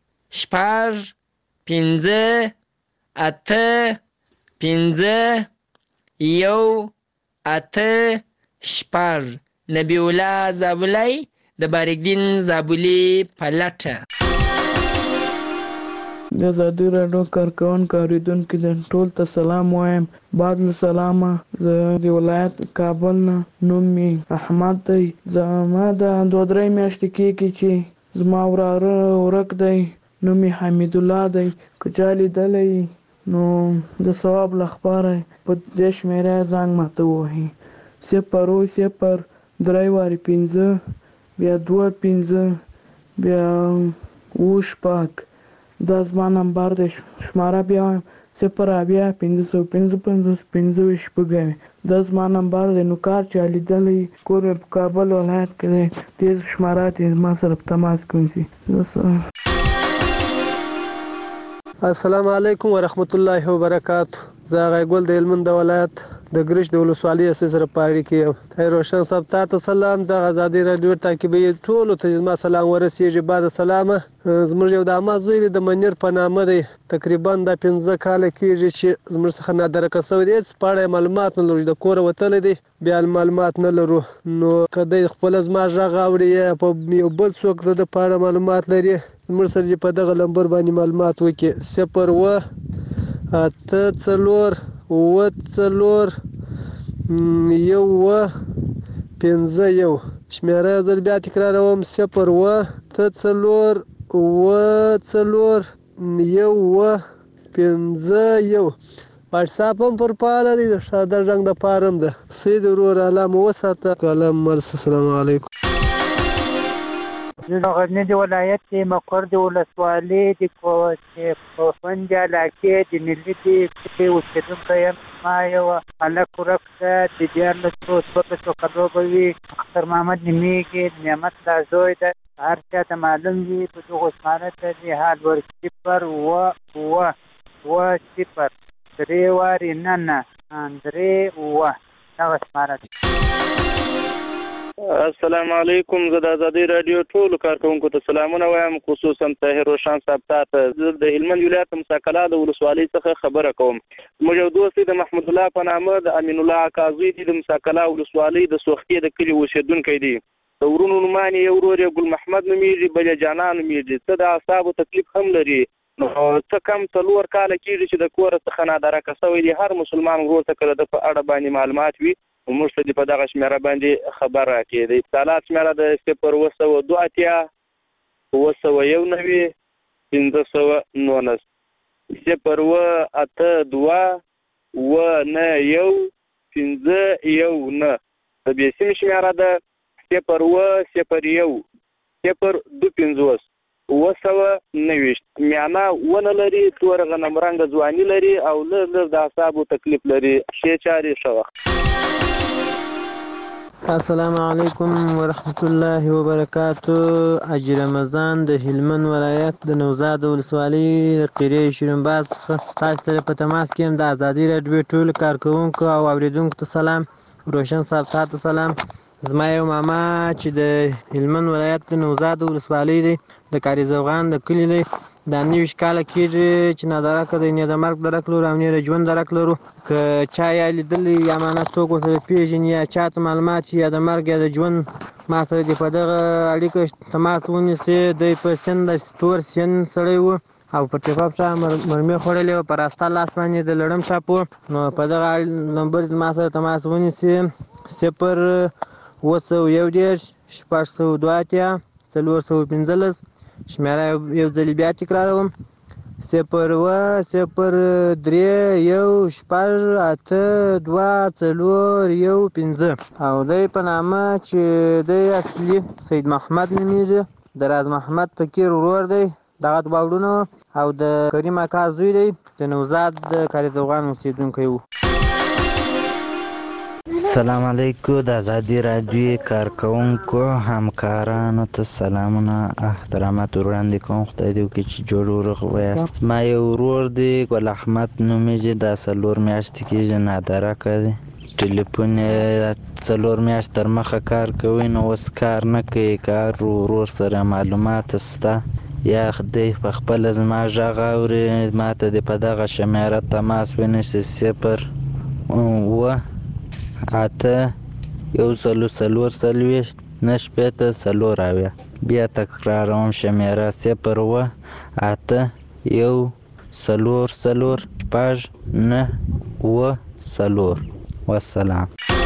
شپږ پنځه اته پنځه یو اته شپږ. نبی الله زابلی د باریک دین زابلي په لټه. د ازادي راډیو کارکوونکو اورېدونکو ته ټول ته سلام وایم. بعد له سلامه زه د ولایت کابل نه نوم مې احمد دی. زما د دوه درې میاشتې کېږي چې زما وراره ورک دی. نوم یې حمید الله دی. که چا لیدلی نو د ثواب لپاره په دې شمیره زنګ ماته ووهي: صفر اوه صفر درې وارې پنځه بیا دوه پنځه بیا اوه شپږ. دا زما نمبر دی. شماره بیا وایم: صفر اویا پنځه سوه پنځه پنځوس پنځه ویشت شپږ. دا زما نمبر دی. نو کار چا لیدلی کور مې په کابل ولایت کې دی، تیز شمارات یې زما سره په تماس کې ونیسي. السلام علیکم ورحمت الله وبرکاتہ. زه هغه ګل د هلمند د ولایت د ګرش د ولسوالۍ اساس سره پاړی کې یم. طاهر روشن صاحب تاسو سلام. د آزادي رادیو تعقیبي ټولو ته زما سلام ورسیږي. بعد سلامه زموږ یو د اما زوی دی د منیر په نامه دی، تقریبا د پنځه کاله کېږي چې زموږ څخه نادرکه شوی دی. هېڅ په اړه معلومات نه لرو، د کوره وتلی دی بیا معلومات نه لرو. نو که دی خپله زما غږ اوري یا په یو بل څوک د ده په اړه معلومات لري زموږ سره دې په دغه نمبر باندې معلومات وکړي. صفر اوه اته څلور اوه څلور یو اوه پنځه یو. شمېره یو ځل بیا تکراروم: صفر اوه اته څلور اوه څلور یو اوه پنځه یو. واټساپ هم پر فعاله دی، د ساده غږ دپاره هم ده. سید ورور الله مو وساته. کلام مرسه. السلام علیکم. زه د غزني د ولایت د مقر د ولسوالۍ د کوفند علاقې د ملي د کوټې اوسېدونکی یم. ما یو هلک ورک ده، د دیارلسو څوارلسو کلو به وي. اختر محمد نومېږي، د نعمت الله زوی ده. هر چا ته معلوم وي په دغو شماره ته د حال ور صفر اوه اوه اوه صفر درې وارې نه نه درې اوه دغه شماره ده. السلام علیکم. زه د آزادۍ راډیو ټولو کارکوونکو ته سلامونه وایم، خصوصا طاهر روشن صاحب ته. زه د هلمند ولایت مساکلا د ولسوالۍ څخه خبره کوم. زموږ یو دوست دی د محمود الله په نامه، د امین الله اکازوی دی، د مساکلا ولسوالۍ د سوختي د کلي اوسېدونکی دی. د ورونو نومان یې یو ورور یې ګل محمد نومېږي، بل یې جانان نومېږي. څه د اعصابو تکلیف هم لري. نو څه کم څلور کاله کېږي چې د کوره څخه نادرکه شوی دی. هر مسلمان ورور ته که د ده په اړه باندې معلومات وي موږ ته دې په دغه شمېره باندې خبر راکړي. د اتصالات شمېره د صفر اوه سوه دوه اتیا اوه سوه یو نوي پنځه سوه نولس. صفر اوه اته دوه اوه نه یو پنځه یو نه. د بېسیم شمېره ده صفر اوه صفر یو صفر دوه پنځوس اوه سوه نوېشت. میانه ونه لري، تور غنم رنګه ځواني لري او لږ لږ د اعصابو تکلیف لري. ښې چارې ښه وخت. السلام علیکم ورحمت الله وبرکاتو. حاجي رمضان د هلمند ولایت د نوزاد ولسوالۍ د قریه شیرینباز څخه تاسو سره په تماس کې یم. د ازادي راډیو ټولو کارکوونکو او اورېدونکو ته سلام. روشن صاحب تاسو سلام. زما یو ماما چې د هلمند ولایت د نوزاد ولسوالۍ دی، د کاري زوغان د کلي دی. دا نویشت کاله کېږي چې نادرکه دی، نه د مرګ درک لرو او نه د ژوند درک لرو. که چا یا لیدلی یا معنی څوک ورسره پېژني یا چا ته معلومات یا د مرګ یا د ژوند ما سره دې په دغه اړیکه تماس ونیسي. دی په سن د تور سن سړی و او په ټیپاپ سره مرمۍ خوړلې وه، په راسته لاس باندې د لړم چاپ و. نو په دغه نمبر ما سره تماس ونیسي: صفر اوه سوه یو دېرش شپږ سوه دوه اتیا څلور سوه پنځلس. شمېره یو ځلې بیا تکراروم: صفر اوه صفر درې یو شپږ اته دوه څلور یو پنځه. او دی په نامه چې دی اصلي سید محمد نومېږي، د راز محمد فقیر ورور دی. دغه دوه وروڼه او د کریم اکا زوی دی، د نوزاد د کاري زوغان اوسېدونکی و. السلام علیکم. د آزادي راډیو کارکوونکو همکارانو ته سلامونه احترامات وړاندې کوم. خدای دې وکړي چې جوړ ورغ ویاست. ما یو ورور دی ګل احمد نومېږي، دا څلور میاشتې کېږي نادرکه دی. ټلیفون یې څلور میاشت تر مخه کار کوي، نو اوس کار نه کوي. کار ورور سره معلومات شته یا دی په خپله زما غږ اوري ما ته دې په دغه شمېره تماس ونیسي: صفر اوه اته یو څلور څلور څلوېښت نه شپېته څلور اویا. بیا تکراروم شمېره: صفر اوه اته یو څلور څلور شپږ نه اوه څلور. والسلام.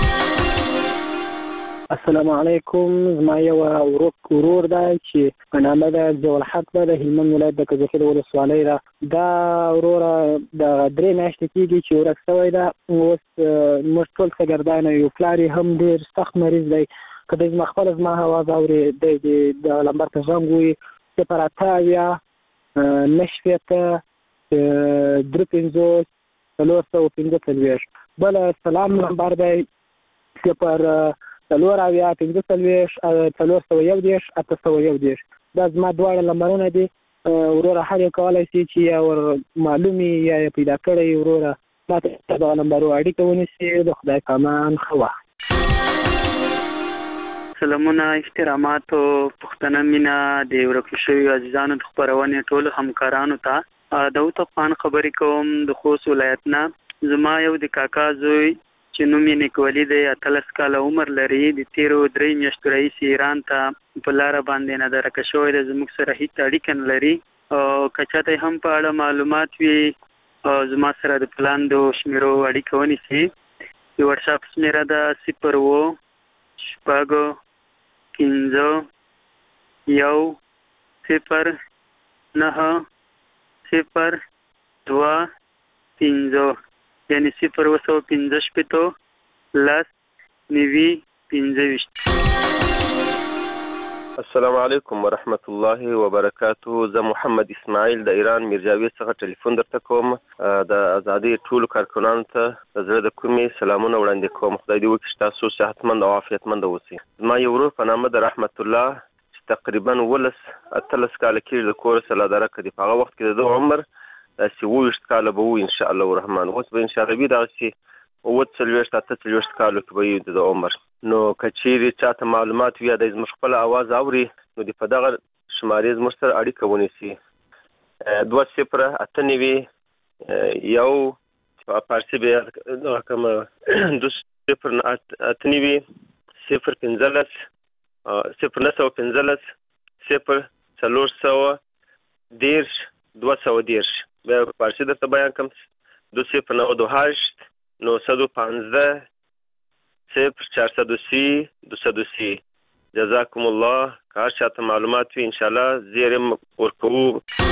السلام علیکم. زما یو ورک ورور دی چې په نامه ده ضیاءالحق ده، د هلمند ولایت د کجکي د ولسوالۍ ده. دا وروره د درې میاشتې کېږي چې ورک شوی ده. اوس موږ ټول شاګردان یو، پلار یې هم ډېر سخت مریض دی. که دی زما خپله زما اواز اوري دی د لمبر ته زنګ ووهي: صفر اته اویا نه شپېته درې پنځوس څلور سوه پنځه څلوېښت. بل سلام نمبر دی صفر څلور اویا پنځه څلوېښت څلور سوه یو دېرش اته سوه یو دېرش. دا زما دواړه نمبرونه دي. وروره هر یو کولی شي چې یا ور معلوم یا یې پیدا کړی وروره ما ته دغه نمبرو اړیکه ونیسي. د خدای په امان ښه وخت. سلامونه، احترامات او پښتنه مینا د ورکو شویو عزیزانو د خپرونې ټولو همکارانو ته داود افغان خبرې کوم د خوست ولایت نه. زما یو د کاکا زوی چې نوم یې نیکولي دی، اتلس کاله عمر لري. د تیرو درې میاشتو راهیسې ایران ته په لاره باندې نادرکه شوی دی. زموږ سره هیڅ اړیکه نه لري. که چاته هم په اړه معلومات وي زما سره د پلاندو شمیرو اړیکه ونیسي. د وټساپ شمیره ده صفر اووه شپږ پنځه یو صفر نهه صفر دوه پنځه، یعنې صفر اوه سوه پنځه شپېته لس نوي پنځه ویشت. السلام علیکم ورحمت الله وبرکاته. زه محمد اسماعیل د ایران میرجاوید څخه ټلیفون درته کوم. د ازادۍ ټولو کارکنانو ته د زړه د کومې سلامونه وړاندې کوم. خدای دې وکړي چې تاسو صحتمند او عافیتمند اوسئ. زما یو ورور په نامه د رحمت الله چې تقریبا ولس اتلس کاله کېږي د کور څخه لادرکه دي. په هغه وخت کې د ده عمر داسې اووه ویشت کاله به وي انشاءالله الرحمن. اوس به انشاءالله وي دغسې اووه څلوېښت اته څلوېښت کالو کې به وي د عمر. نو که چیرې چاته معلومات وي یا دی زموږ خپله اواز اوري نو د په دغه شمارې زموږ سره اړیکه ونیسي. دوه صفره اته نوي یو فارسي بیا دغه کومه دوه صفر اته نوي صفر پنځلس صفر نه سوه پنځلس صفر څلور سوه دېرش دوه سوه دېرش. بیا فارسي درته بیان کړم دو صفر نود و هشت نهصد و پانزده صفر چهارصد و سی دویست و سی. جزاکم الله. که هر چاته معلومات وي انشاءالله زیر ورکوو.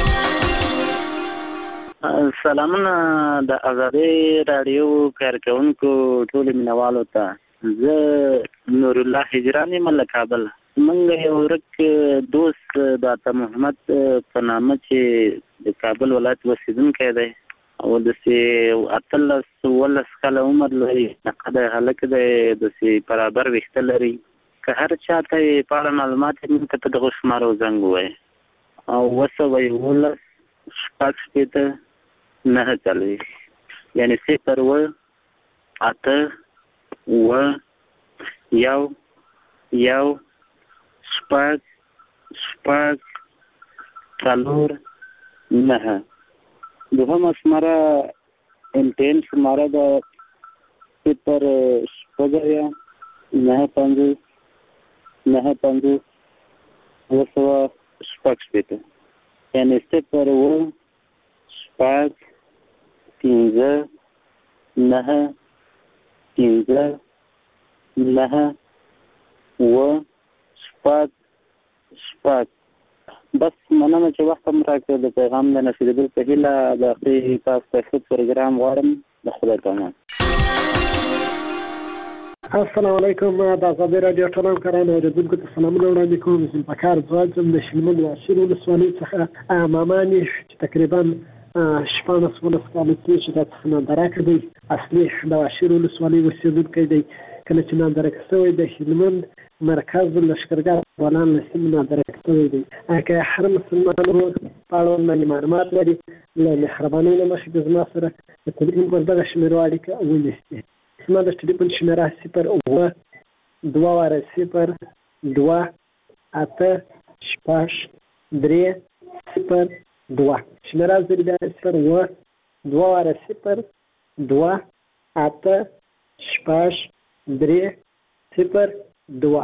سلامونه د ازادۍ راډیو کارکوونکو ټولو مینوالو ته. زه نور الله هجران یم له کابل. موږ یو ورک دوست د عطا محمد په نامه چې د کابل ولایت اوسېدونکی دی او داسې اتلس اوولس کاله عمر لري. نقده هلک دی، داسې برابر ویښته لري. که هر چاته یې په اړه معلومات وي موږ ته په دغو شمارو زنګ ووایي. او اوه سوه یولس شپږ شپېته نهه څلوېښت، یعنې صفر اوه اته اوه یو یو شپږ شپږ څلور نهه. دوهمه شماره ایم ټي این شماره ده صفر شپږ اویا نهه پنځوس نهه پنځوس اوه سوه شپږ شپېته، یعنې صفر اوه شپږ پنځه نهه پنځه نهه اوه شپږ شپږ. بس مننه چې وخت هم راکړ. د پیغام د نشریدو په هیله د اخري تاسو ته ښه پروګرام غواړم. د خدای په امان. السلام علیکم. د ازادۍ راډیو ټول همکارانو اورېدونکو ته سلامونه وړاندې کوم. ذوالفقار ځواک یم د شلمن واشیر ولسوالۍ څخه. ماما نیش چې تقریبا شپاړس اوولس کاله کېږي دا څخه نادرکه دی. اصلي د واشیر ولسوالۍ اوسېدونکی دی. کله چې نادرکه شوی د هلمند مرکز لښکرګاه افغانان له سیمې نادرکه شوی دی. که هر مسلمان ورور په اړوند باندې معلومات لري له مهربانۍ نه مخکې د زما سره د تلیفون پر دغه شمېرو اړیکه ونیسي. زما د ټلیفون شمېره صفر اووه دوه واره صفر دوه اته شپږ درې صفر دوه. شمېره زر بیا صفر اووه دوه واره صفر دوه اته شپږ درې صفر دوه.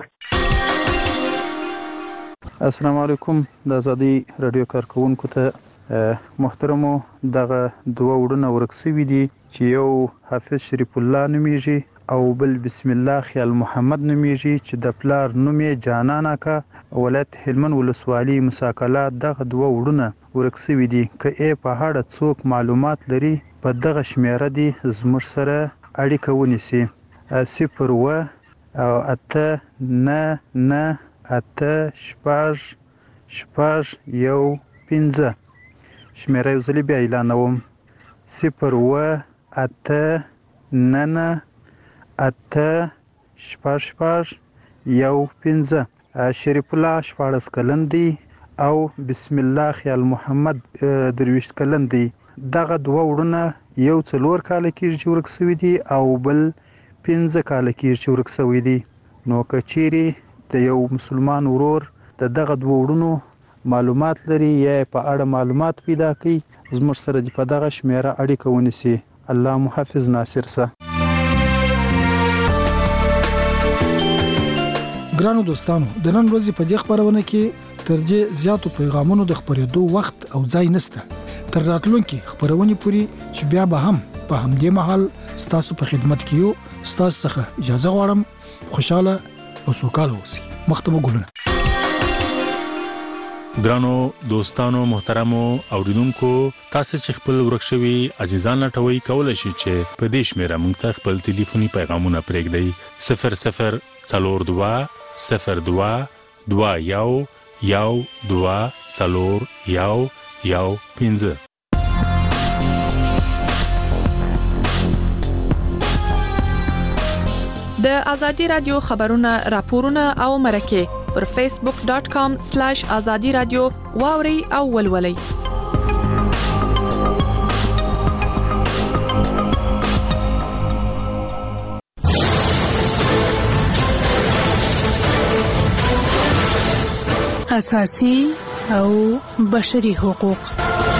السلام علیکم. د ازادۍ راډیو کارکوونکو ته محترمو، دغه دوه وړونه ورک شوي دي چې یو حافظ شریف الله نومیږي او بل بسم الله خیال محمد نومیږي چې د پلار نوم یې جانان اکا، ولایت هلمند ولسوالۍ مساکله. دغه دوه وړونه ورک شوي دي. که یې په اړه څوک معلومات لري په دغه شمېره دي زموږ سره اړیکه ونیسي. صفر اووه او اته نه نه اته شپږ شپږ یو پنځه. شمیره یو ځلې بیا اعلانوم: صفر اوه اته نهه اته شپږ شپږ یو پنځه. شریف الله شپاړس کلن دی او بسم الله خیال محمد درویشت کلن دی. دغه دوه وړونه یو څلور کاله کېږي چې ورک سوي دي او بل پنځه کاله کېږي چې ورک سوي دي. نو که چیرې د یو مسلمان ورور د دغه دوه وړونو معلومات لري یا په اړه معلومات پیدا کوي، زموږ سره دې په دغه شمیره اړیکه ونیسي. الله محافظ. ناصر سه. ګرانو دوستانو، د نن ورځې په دې خبرونه کې تر دې زیاتو پیغامونو د خبرېدو وخت او ځای نشته. تر راتلونکي خبرونه پورې چې بیا به هم په همدې محل ستاسو په خدمت کې یو. ستاسو څخه اجازه غواړم خوشاله او سوکاله اوسئ. مختمه ګلونه. ګرانو دوستانو، محترمو اوریدونکو، تاسو چې خپل ورک شوي عزیزان لټوي، کولای شئ چې په دې شمیره موږ ته خپل ټلیفوني پیغامونه پرېږدئ: صفر صفر څلور دوه صفر دوه دوه یو یو دوه څلور یو یو پنځه. د ازادي رادیو خبرونه، راپورونه او مرکه پر فیسبوک ډاٹ کام سلیش ازادي رادیو واوري او ولولئ. اساسي او بشري حقوق.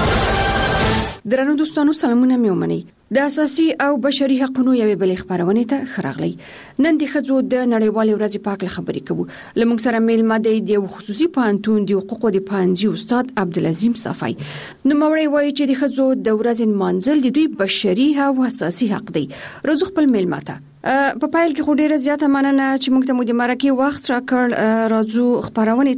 درنو دوستانو، سلامونه مې ومنئ. د اساسي او بشري حقوقو یوې بلې خبرونه ته خراغلی. نن د ښځو د نړیوالې ورځې په اړه خبرې کوو. لمونږ سره میلمه دی د خصوصي پوهنتون د حقوقو د پوهنځي استاد عبدالعظیم صافی. نو موري وایي چې د ښځو د ورځې نمانځل د دوی بشري او اساسي حق دی. روز خپل میلمه ته په پایل کې خو ډیره زیاته مننه چې موږ ته مو د مرکه وخت راکړ. راځو خبرونه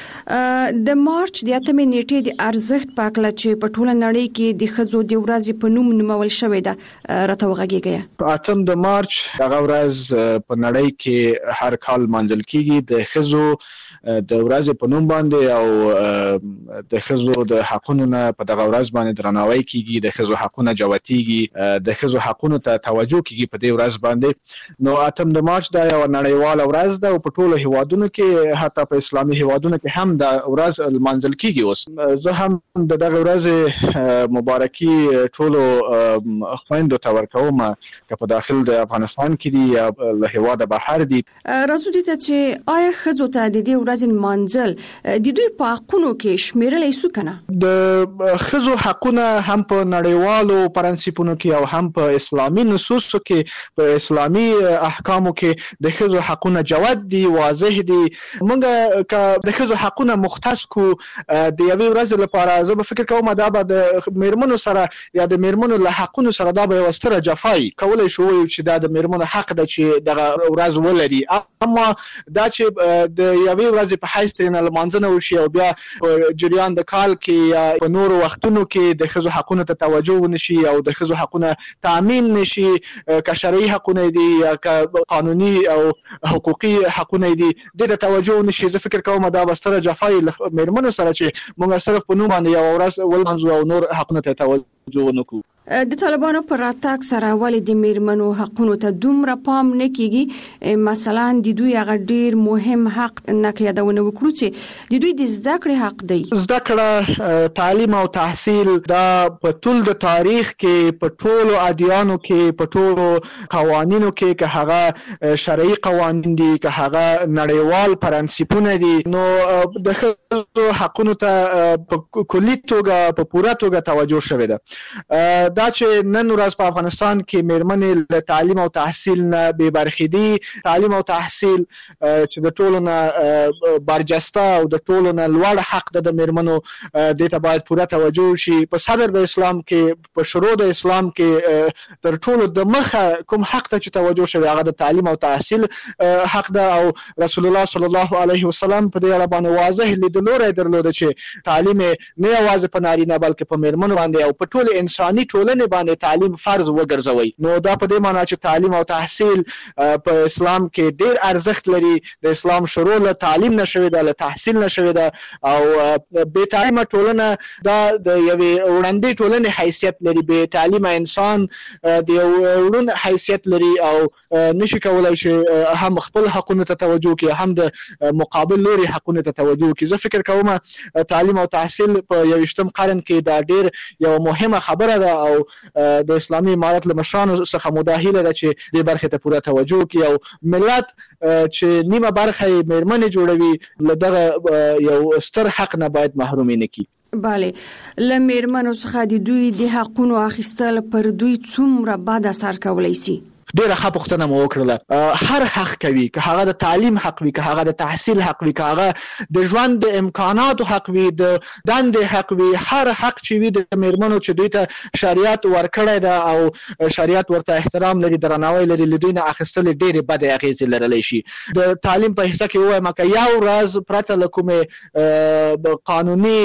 ته د مارچ د اتمې نیټې د ارزښت په اړه چې په ټوله نړۍ کې د ښځو د ورځې په نوم نومول شوې ده، راته وغږیږئ. اتم د مارچ هغه ورځ په نړۍ کې هر کال منځل کیږي د ښځو د ورځې په نوم باندې، او د ښځو د حقونو نه په دغه ورځ باندې درناوی کیږي، د ښځو حقونه جوتیږي، د ښځو حقونو ته توجه کیږي په دې ورځ باندې. نو اتم د مارچ دا یو نړیواله ورځ ده او په ټولو هیوادونو کې، حتی په اسلامي هیوادونو کې هم دا ورځ منځل کیږي. اوس زه هم د دغه ورځ مبارکي ټولو خويندو ته ورکوم چې په داخل د افغانستان کې دي یا له هیواده بهر دي. راځو دې ته چې آیا ښځو ته د دې ورځې منځل د دوی په حقونو کې شمیرل شي کنه؟ د ښځو حقونه هم په نړیوالو پرنسپونو کې او هم په اسلامي نصوصو کې، په اسلامي احکامو کې د ښځو حقونه جوت دي، واضح دي. موږ که د ښځو حقونه مختص کو د یوې ورځې لپاره، زه به فکر کوم دا به د میرمنو سره یا د میرمنو له حقونو سره دا به یو ستره جفای کولای شو چې دا د میرمنو حق ده چې دغه ورځ ولري. اما دا چې د یوې ورځې په حیث ترې لمانځنه وشي او بیا جریان د کال کې یا په نورو وختونو کې د ښځو حقونو ته توجه ونشي او د ښځو حقونه تامین نشي، که شرعي حقونه دي یا که قانوني او حقوقي حقونه دي، د توجه نشي. زه فکر کوم دا بستر جفای میرمنو سره چې موږ صرف په نوم باندې یو ورځ ولمنځو او نور حقونه ته توجه ونکو. د طالبانو پر راتګ سره ولې د میرمنو حقونو ته دومره پام نه کیږي؟ مثلا د دوی هغه ډیر مهم حق نه یادونه وکړو چې د دوی د زده کړې حق دی. زده کړه، تعلیم او تحصیل دا په ټول د تاریخ کې، په ټولو ادیانو کې، په ټولو قوانینو کې، که هغه شرعي قوانین دي که هغه نړیوال پرنسپونه دي، نو د ښځو حقونو ته په کلي توګه په پوره توګه توجه شوې ده. دا چې نن ورځ په افغانستان کې میرمنې له تعلیم او تحصیل نه بې برخې دي. تعلیم او تحصیل چې د ټولو نه برجسته او د ټولو نه لوړ حق ده د میرمنو، دې ته باید پوره توجه وشي. په صدر د اسلام کې، په شروع د اسلام کې تر ټولو د مخه کوم حق ته چې توجه شوی هغه د تعلیم او تحصیل حق ده، او رسول الله صلی الله علیه وسلم په دې اړه باندې واضح لیدلوری درلوده چې تعلیم نه یوازې په نارینه بلکې په میرمنو باندې او په ټول انساني ټولنه ټولنې باندې تعلیم فرض وګرځوي. نو دا په دې معنی چې تعلیم او تحصیل په اسلام کې ډیر ارزښت لري. د اسلام شروع له تعلیم نشوي ده، له تحصیل نشوي ده، او بې تعلیمه ټولنه دا د یوې وړاندې ټولنې حیثیت لري. بې تعلیمه انسان د یو وړوند حیثیت لري او نشي کولای چې هم خپل حقونو ته توجه کوي، هم د مقابل لوري حقونو ته توجه کوي. زه فکر کوم تعلیم او تحصیل په یویشتم قرن کې دا ډیر یو مهمه خبره ده او د اسلامي امارت له مشرانو څخه مداهله ده چې دې برخې ته پوره توجه کوي او ملت چې نیمه برخه یې میرمنې جوړوي له دغه یو ستر حق نه باید محروم نه کړي. بله، له میرمنو څخه د دوی د حقونو اخیستل پر دوی څومره بد اثر کولی شي؟ ډیره ښه پوښتنه مو وکړله. هر حق کوي، که هغه د تعلیم حق وي، که هغه د تحصیل حق وي، که هغه د ژوند د امکاناتو حق وي، د دندې حق وي، هر حق چې وي د میرمنو چې دوی ته شریعت ورکړی ده او شریعت ورته احترام لري، درناوی لري، له دوی نه اخیستل ډیرې بدې اغېزې لرلی شي. د تعلیم په حصه کې ووایم که یو ورځ پرته له کومې قانوني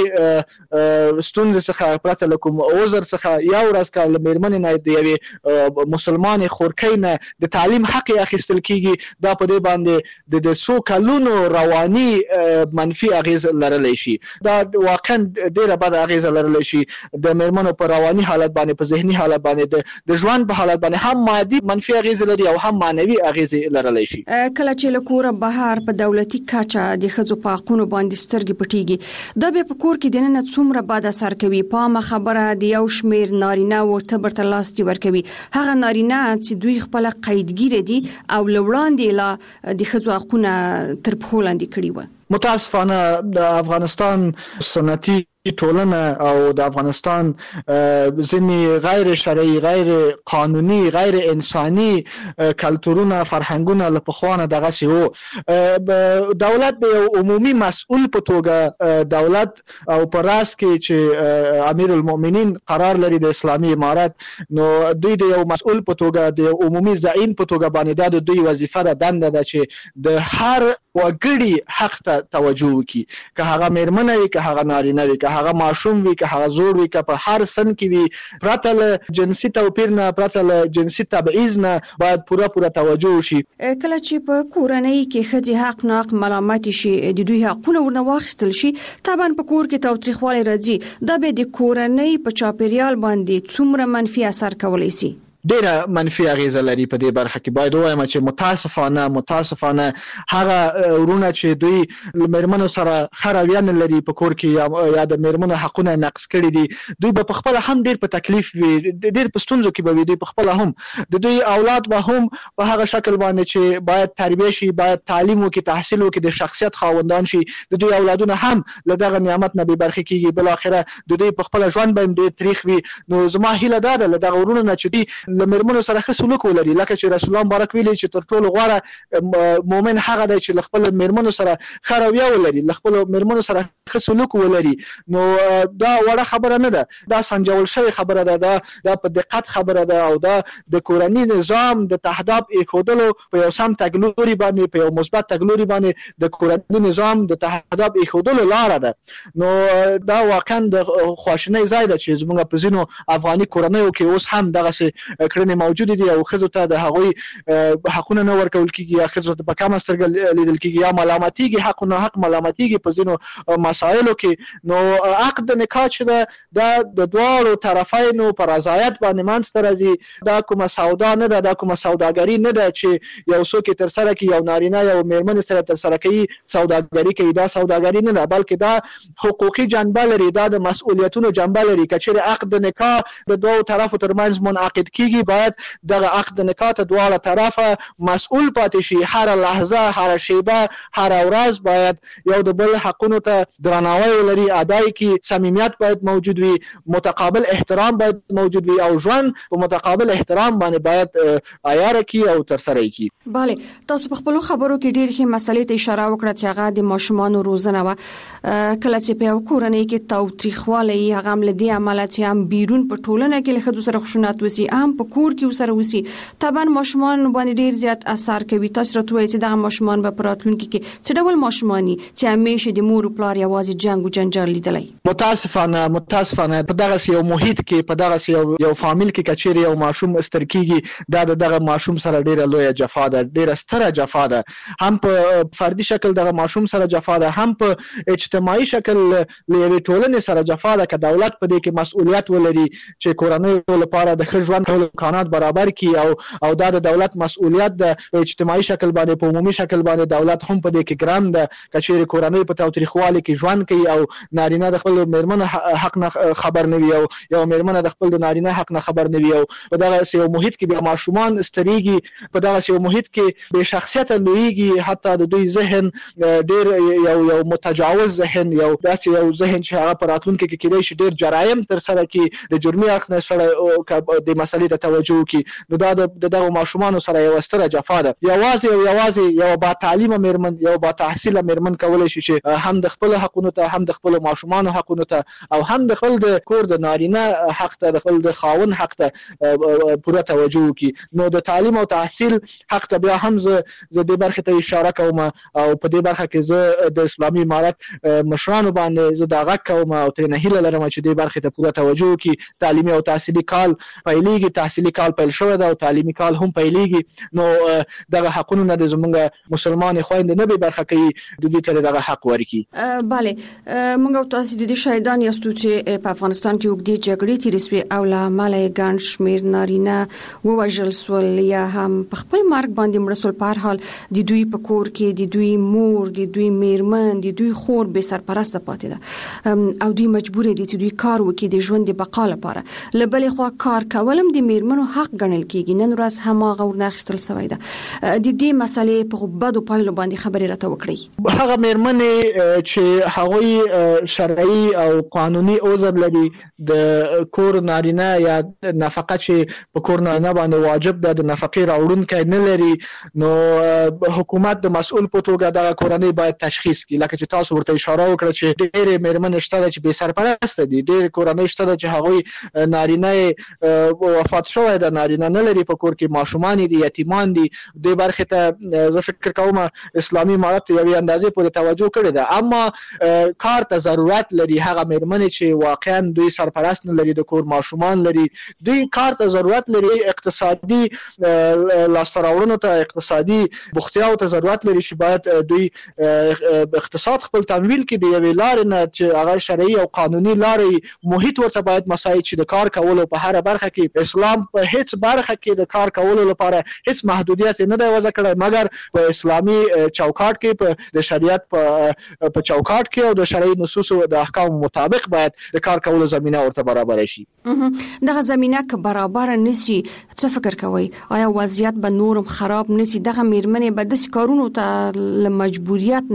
ستونزې څخه، پرته له کوم عذر څخه، یو ورځ که له میرمنې نه د یوې مسلمانې خورکۍ نه د تعلیم حق اخیستل کیږي، دا په دې باندې د څو کلونو رواني منفي اغیز لرلی شي. دا واقعا ډیره بد اغیز لرلی شي د میرمنو په رواني حالت باندې، په ذهني حالت باندې، د ژوند په حالت باندې، هم مادي منفي اغیز لري او هم معنوي اغیز لرلی شي. کله چې له کوره بهر په دولتي کچه د ښځو په حقونو باندې سترګې پټېږي، دا بیا په کور کې دننه څومره بد اثر کوي؟ په عامه خبره د یو شمېر نارینه و تبر ته لاستي ورکوي، هغه نارینه چې دوی خپل قیدګیر دي او لوړاندې لا د ښځو حقونه تر پښو لاندې کړي و. متاسفانه د افغانستان سنتي ټولنه او د افغانستان ځینې غیر شرعي، غیر قانوني، غیر انساني کلتورونه، فرهنګونه له پخوانه دغسې وو. دولت به یو عمومي مسؤل په توګه، دولت او په راس کې چې امیر المؤمنین قرار لري د اسلامي امارت، نو دوی د یو مسؤل په توګه، د عمومي زعیم په توګه باندې دا د دوی وظیفه ده، دنده ده چې د هر وګړي حق ته توجه وکړي، که هغه میرمنه وي، که هغه نارینه وي، که هغه ماشوم وي، که هغه زوړ وي، که په هر سن کې وي، پرته له جنسي توپیر نه، پرته له جنسي تبعیض نه باید پوره پوره توجه وشي. کله چې په کورنۍ کې ښځې حق ناحق ملامت شي، د دوی حقونه ورنه واخیستل شي، طبعا په کور کې تاوتریخوالی راځي، دا به د کورنۍ په چاپیریال باندې څومره منفي اثر کولی شي؟ ډیره منفي اغیزه لري په دې برخه کې. باید ووایم چې متاسفانه متاسفانه هغه ورونه چې دوی میرمنو سره ښه رویه نه لري په کور کې، یا د میرمنو حقونه نقض کړي دي، دوی به په خپله هم ډیر په تکلیف وي، ډیر په ستونزو کې به وي. دوی په خپله هم د دوی اولاد به هم په هغه شکل باندې چې باید تربیه شي، باید تعلیم وکړي، تحصیل وکړي، د شخصیت خاوندان شي، د دوی اولادونه هم له دغه نعمت نه بې برخې کېږي. بالاخره د دوی په خپله ژوند به هم ډیر تریخ وي. نو زما هیله دا ده له دغه ورونو نه چې دوی له میرمنو سره ښه سلوک ولري، لکه چې رسول الله مبارک ویلي چې تر ټولو غوره مؤمن هغه دی چې له خپلو میرمنو سره ښه رویه ولري، له خپلو میرمنو سره ښه سلوک ولري. نو دا وړه خبره نه ده، دا سنجول شوې خبره ده، دا دا په دقت خبره ده، او دا د کورني نظام د تهداب ایښودلو په یو سم تګلوري باندې، په یو مثبت تګلوري باندې د کورني نظام د تهداب ایښودلو لاره ده. نو دا واقعا د خواشینۍ ځای ده چې زموږ په ځینو افغاني کورنیو کې اوس هم دغسې کړنې موجود دي او ښځو ته د هغوی حقونه نه ورکول کېږي، یا ښځو ته په کمه سترګه لیدل کېږي، یا ملامتېږي، حق نه حق ملامتېږي په ځینو مسایلو کې. نو عقد د نکاح چې ده، دا د دواړو طرفینو په رضایت باندې منځته راځي. دا کومه سودا نه ده، دا کومه سوداګري نه ده چې یو څوک یې ترسره کړي، یو نارینه یو میرمنې سره ترسره کوي، سوداګري کوي. دا سوداګري نه ده، بلکې دا حقوقي جنبه لري، دا د مسؤلیتونو جنبه لري. که چېرې عقد د نکاح د دوو طرفو ترمنځ منعقد کېږي، باید دغه عقد نکاح ته دواړه طرفه مسؤل پاتې شي. هر لحظه، هر شیبه، هر ورځ باید یو د بل حقونو ته درناوی ولري، ادای کړي، صمیمیت باید موجود وي، متقابل احترام باید موجود وي، او ژوند په متقابل احترام باندې باید عیاره کړي او ترسره کړي. بله، تاسو په خپلو خبرو کې ډېر ښې مسلې ته اشاره وکړه چې هغه د ماشومانو روزنه وه. کله چې په یو کورنۍ کې تاوتریخوالی، هغه هم له دې امله چې هم بیرون په ټولنه کې له ښځو سره خشونت وسي، هم په کور کې وسره وسی طبعا ماشومان باندې ډیر زیات اثر کوي. تاسو راته وایي چې دغه ماشومان به په راتلونکي کې څه ډول ماشومانی چې همیشه د مور او پلار یوازې جنگ او جنجال لیدلی؟ متاسفانه متاسفانه په دغه یو محیط کې په دغه یو یو فامیل کې کچېری یو ماشوم سترکیږي دا دغه ماشوم سره ډیره لویه جفا ده، ډیره ستره جفا ده، هم په فردي شکل دغه ماشوم سره جفا ده، هم په اجتماعي شکل لوی ټولنې سره جفا ده. که دولت په دې کې مسؤلیت ولري چې کورنۍ لپاره د ښه ژوند کولو امکانات برابر کړي او او دا د دولت مسؤلیت ده په اجتماعي شکل باندې په عمومي شکل باندې دولت هم په دې کې ګرام ده. کچېری کورنۍ په تاوتریخوالي کې ژوند کوي او نارینه د خپل میرمن حق نه خبر نه وي او یو میرمن د خپل نارینه حق نه خبر نه وي او په دغه یو محیط کې بیا ماشومان ستريږي، په دغه یو محیط کې بې شخصیت لویږي، حتی د دوی ذهن ډیر یو یو متجاوز ذهن، یو داسې یو ذهن چې هغه په راتلونکي کې کېدای شي ډیر جرایم تر سره کړي، د جرمي اړخ نه سره د مسلې ته توجه وکړي. نو دا د دغه ماشومان سره یو ستره جفا ده. یوازې او یوازې یو با تعلیمه میرمن، یو با تحصیله میرمن کولای شي چې هم د خپل حقونو ته، هم د خپل ماشومان حقونو ته او هم د خپل د کور د نارینه حق ته، د خپل د خاون حق ته پوره توجه وکړي. نو د تعلیم او تحصیل حق ته بیا هم زه زه دې برخې ته اشاره کوم او په دې برخه کې زه د اسلامي امارت مشرانو باندې زه دا غږ کوم او ترې هیله لرم چې دې برخې ته پوره توجه وکړي. تعلیمي او تحصیلي کال پیلېږي، تحصیلي کال پیل شوی ده او تعلیمي کال هم پیلېږي. نو دغه حقونه نه د زمونږ مسلمان خویندې نه به برخه کوي د دې تر دغه حق ورکړي. بله موږ تاسو د دې شاهدان یاستو چې په افغانستان کې وګړي جګړې تیرې شوې او له امله یې ګڼ شمېر نارینه ووژل شول یا هم په خپل مرګ باندې مړه شول. په هر حال د دوی په کور کې د دوی مور، د دوی میرمن، د دوی خور بې سرپرسته پاتې ده او دوی مجبور دي چې دوی کار وکړي د ژوند د بقا لپاره. له بلې خوا کار کول هم د میرمنو حق ګڼل کېږي. نن ورځ هماغه ورنه اخیستل شوی ده. د دې مسلې په بدو پایلو باندې خبرې راته وکړئ. هغه میرمنې چې هغوی شرعي او قانوني عذر لري د کور نارینه یا نفقه چې په کور نارینه باندې واجب ده د نفقې راوړونکی نه لري، نو حکومت د مسؤل په توګه دغه کورنۍ باید تشخیص کړي. لکه چې تاسو ورته اشاره وکړه چې ډېرې میرمنې شته چې بې سرپرسته دي، ډېرې کورنۍ شته چې هغوی نارینه وفات شوی ده، نارینه نه لري په کور کې، ماشومان دي، یتیمان دي. دې برخې ته زه فکر کوم اسلامي امارت یوې اندازې پورې توجه کړې ده. اما کار ته ضرورت لري هغه میرمنې چې واقعا دوی سرپرست نه لري، د کور ماشومان لري، دوی کار ته ضرورت لري، اقتصادي لاسته راوړنو ته، اقتصادي بوختیاو ته ضرورت لري چې باید دوی اقتصاد خپل تمویل کړي د یوې لارې نه چې هغه شرعي او قانوني لارې محیط ورته باید مساعد چې د کار کولو په هر برخه کې اسلام په هیڅ برخه کې د کار کولو لپاره هیڅ محدودیت نه دی وضع کړی، مګر په اسلامي چوکاټ کې په د شریعت په په چوکاټ کې او د شرعي نصوص او د احکام مطابق باید د کار کولو زمينه ورته برابر شي. دغه زمينه که برابر نشي څه فکر کوي؟ آیا وضعیت به نورم خراب نشي؟ دغه میرمنې به د کارونو ته له مجبوریت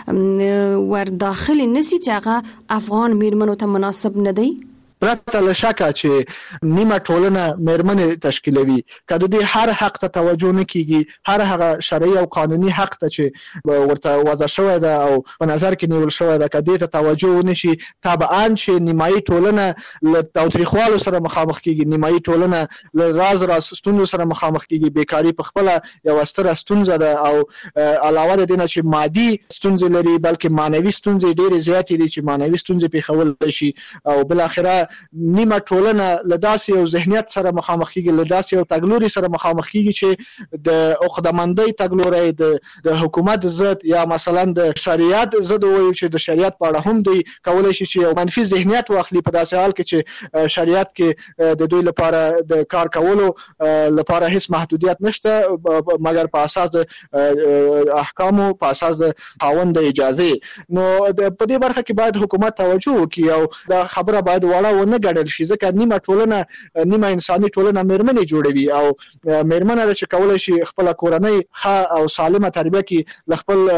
نه ور داخل نشي چې هغه افغان میرمنو ته مناسب نه دی؟ پرته له شکه چې نیمه ټولنه میرمنې تشکیلوي، که د دې هر حق ته توجه نه کیږي، هر هغه شرعي او قانوني حق ته چې ورته وضع شوی ده او په نظر کې نیول شوی ده، که دې ته توجه ونشي طبعا چې نیمایي ټولنه له تاوتریخوالو سره مخامخ کیږي، نیمایي ټولنه له راز راز ستونزو سره مخامخ کیږي. بیکاري په خپله یوه ستره ستونزه ده او علاوه د دې نه چې مادي ستونزې لري بلکې معنوي ستونزې ډېرې زیاتې دي چې معنوي ستونزې پېښولی شي او بالاخره نیمه ټولنه له داسې یو ذهنیت سره مخامخ کیږي، له داسې یو تګلوري سره مخامخ کیږي چې د عقدهمندۍ تګلوری د د حکومت ضد یا مثلا د شریعت ضد وایي چې د شریعت په اړه هم دوی کولی شي چې یو منفي ذهنیت واخلي په داسې حال کې چې شریعت کې د دوی لپاره د کار کولو لپاره هیڅ محدودیت نشته مګر په اساس د احکامو، په اساس د خاوند د اجازې. نو په دې برخه کې باید حکومت توجه وکړي او دا خبره باید وړه نه ګڼل شي، ځکه نیمه ټولنه نیمه انساني ټولنه میرمنې جوړوي او میرمنه ده چې کولی شي خپله کورنۍ ښه او سالمه تربیه کړي له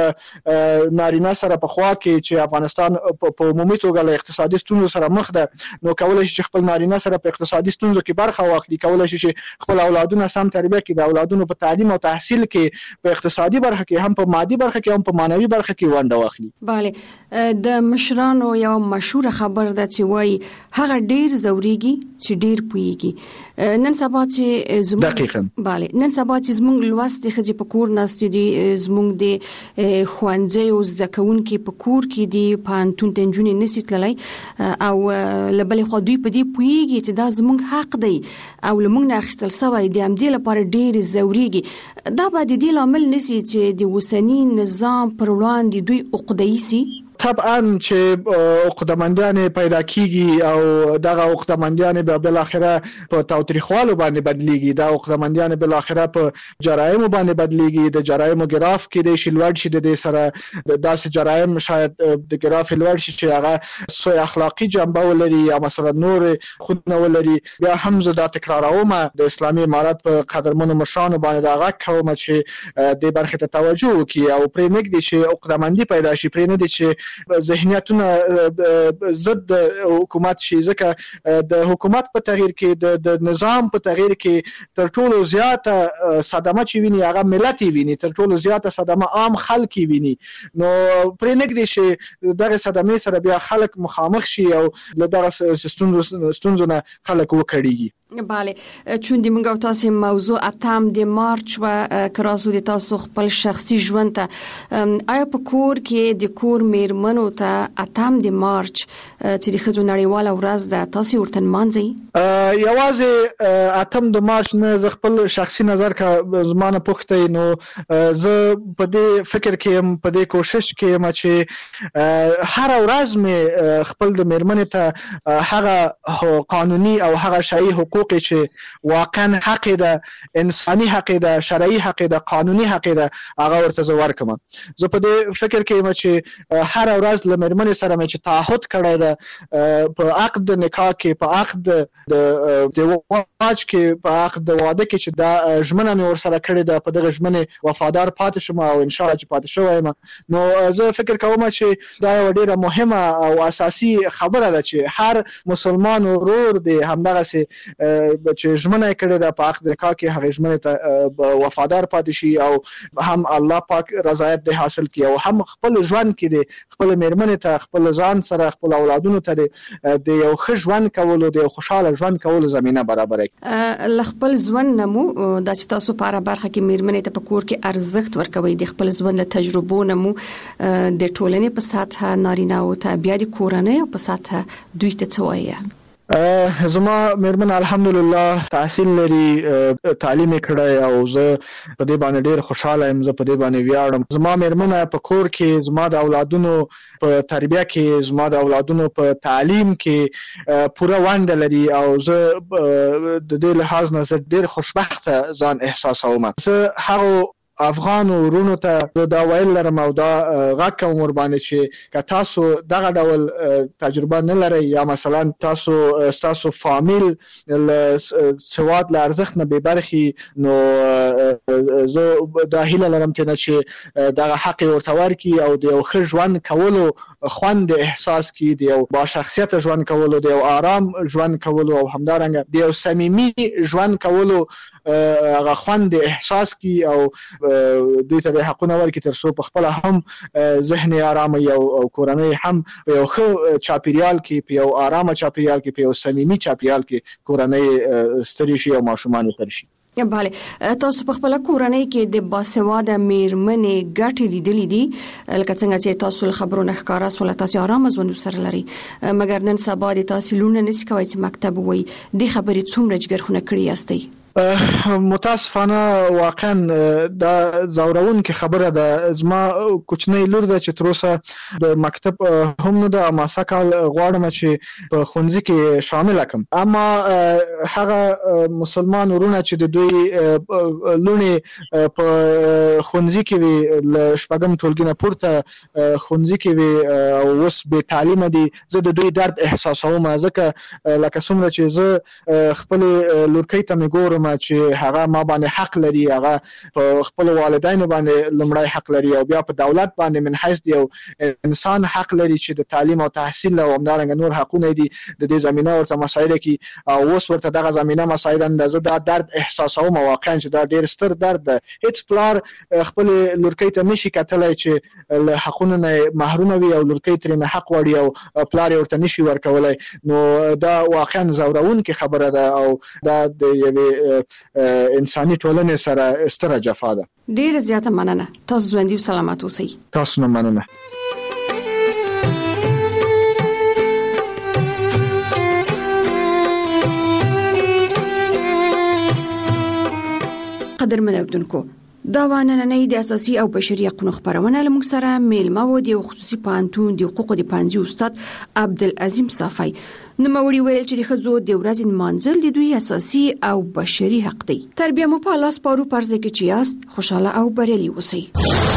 خپل نارینه سره په خوا کې چې افغانستان په عمومي توګه له اقتصادي ستونزو سره مخ ده، نو کولی شي چې خپل نارینه سره په اقتصادي ستونزو کې برخه واخلي، کولی شي چې خپل اولادونه سم تربیه کړي، د اولادونو په تعلیم او تحصیل کې په اقتصادي برخه کې هم په مادي برخه کې هم په معنوي برخه کې ونډه واخلي. بله د مشرانو یو مشهور خبر ده چې وایي هغه ډیر زوريږي چې ډیر پويږي. نن سبا چې زموږ دقیقاً bale نن سبا چې زموږ لوست خځې په کور ناست دي، زموږ د خوانځي او زکونکي په کور کې دي، پانتون تنجونی نسی تللی او لبلې خو دوی په دې پويږي چې دا زموږ حق دی او لمونږ نه اخیستل سوی دی، هم دې لپاره ډیر زوريږي. دا به د دې لامل نسی چې د وسنی نظام پر وړاندې دوی عقده‌ای سي. طبعا چې عقدمندان پیدا کیږي او دغه عقدمندان به بل اخره په تاوتریخوالو باندې بدلیږي، دا عقدمندان بل اخره په جرایم باندې بدلیږي، د جرایم ګراف کې د شلوړ شي د سره د داسې جرایم شاید د ګراف لوړ شي چې هغه سوء اخلاقی جنبه ولري یا مثلا نور خودنه ولري. بیا هم زه دا تکراروم د اسلامي امارات په قدرمنو مشرانو باندې دا غږ کوم چې د برخه ته توجه وکړي او پرې نګدي چې عقدمندي پیدا شي، پرې نه دي چې ذهنیتونه ضد حکومت شي، ځکه د حکومت په تغییر کې د نظام په تغییر کې تر ټولو زیاته صدمه چې ویني هغه ملت ویني، تر ټولو زیاته صدمه عام خلک ویني. نو پرې نګدي چې دغه صدمې سره بیا خلک مخامخ شي او له دغه ستونزو نه خلک وکړيږي. bale چون د موږ او تاسو موضوع اتم د مارچ و کراسو د تاسو خپل شخصي ژوند ته آیا په کور کې د کور میرمنو ته اتم د مارچ چې د ښځو نړیواله ورځ ده تاسو ورته مانځي؟ یوازې اتم د مارچ نه ز خپل شخصي نظر کا زمانه پوښتې نو زه په دې فکر کې په دې کوشش کې ما چې هر ورځ مې خپل د میرمنې ته هغه قانوني او هغه شرعي حقوق چې واقعا حق ده، انساني حق ده، شرعي حق ده، قانوني حق ده، هغه ورته زه ورکم. زه په دې فکر کې م چې هر ورځ له میرمنې سره مې چې تعهد کړی ده په عقد د نکاح کې، په عقد د زواج کې، په عقد د واده کې چې دا ژمنه مې ورسره کړې ده په دغه ژمنې وفادار پاتې شم او ان شاء الله چې پاتې شوم. نو زه فکر کوم چې دا یو ډیره مهمه او اساسي خبره ده چې هر مسلمان ورور دی همدغه سي چې ژمنه کړې ده په عقد نکاح کې هغه ژمنه ته وفادار پاتې شي او هم الله پاک رضایت دې حاصل کړي او هم خپل ژوند کې دې خپل میرمنې ته خپل ځان سره خپل اولادونو ته د یو ښه ژوند کولو د خوشاله ژوند کولو زمينه برابر کړي. ل خپل ژوند نمو د تاسو په اړه برخه کې میرمنې ته په کور کې ارزښت ورکوي، د خپل ژوند له تجربو نمو د ټولنې په ساته نارینه او ته بیا د کورنۍ په ساته دوی ته څه وایي؟ زما میرمن الحمدلله تحصیل لري، تعلیم کړی او زه په دې باندې ډیر خوشاله یم، زه په دې باندې ویاړم. زما میرمن په کور کې زما د اولادونو په تربیه کې، زما د اولادونو په تعلیم کې پوره ونډه لري او زه د دې لحاظ نه ډیر خوشبخته ځان احساسوم. زه هغه افغان ورونو ته دا ویل لرم او دا غږ کوم ور باندې چې که تاسو دغه ډول تجربه نه لرئ یا مثلا تاسو تاسو فامیل سواد له ارزښت نه بې برخې، نو زه دا هیله لرم چې دغه حق ورته ورکړي او د یو ښه ژوند کولو خوند احساس کی، د یو با شخصیت ژوند کولو، د یو آرام ژوند کولو او همدارنګه د یو صمیمي ژوند کولو هغه خوند احساس کی او دوی ته د حقونه ورکړي تر څو په خپل هم ذهني آرام او کورنۍ هم په یو ښه چاپیریال کې، په یو آرامه چاپیریال کې، په یو صمیمي چاپیریال کې کورنۍ ستړي شي او ماشومان ستړي شي. بله تاسو په خپل کورنۍ کې د باسواده میرمنې ګټې لیدلې دي، لکه څنګه چې تاسو خبرونه ښکارا سول تاسو آرام ژوند سره لري، مګر نن سبا د تاسو لونه نشي کوي چې مکتب وای د خبرې څومره جګرخونه کړی یاستئ؟ متاسفانه واقعا دا زورون کې خبره ده. زما کوچنی لور ده چې تر اوسه د مکتب هم نه ده، اما فکر غواړم چې په ښوونځي کې شامل کړم. اما هغه مسلمان ورونه چې د دوی لونې په ښوونځي کې وي، ل شپږم ټولګي نه پورته ښوونځي کې وي او اوس بې تعلیمه دي، زه د دوی درد احساسوم، ځکه لکه څومره چې زه خپل لورکۍ ته مې ګورم یم چې هغه ما باندې حق لري، هغه په خپل والدینو باندې لمړی حق لري او بیا په دولت باندې من حیث یو انسان حق لري چې د تعلیم او تحصیل او همدارنګه نور حقونه دي د دې زمينه ورته مسایل کې او اوس ورته دغه زمينه مسایل اندازه دا درد احساسوم واقعا چې دا ډیر ستر درد ده. هیڅ پلار خپل لورکۍ ته نشي کتلای چې له حقونو نه محروم وي او لورکۍ ترې حق وړي او پلار ورته نشي ورکولای، نو دا واقعا زورونکې خبره ده او دا د یوې انساني ټولنې سره ستره جفا ده. ډیره زیاته مننه. تاسو ژوندي او سلامت اوسئ. تاسو نه مننه. قدرمن اوردونکو، دا وانننۍ د اساسي او بشري حقوقو خبرونه لمږ سره میلمه و د خصوصي پوهنتون د حقوقو د پوهنځي استاد عبدالعظیم صافی. نوموړي ویل چې د ښځو د ورځې نمانځل د دوی اساسي او بشري حق دی. تر بیا مو په لاس پارو پرځای کې چې یاست خوشاله او بریالي اوسئ.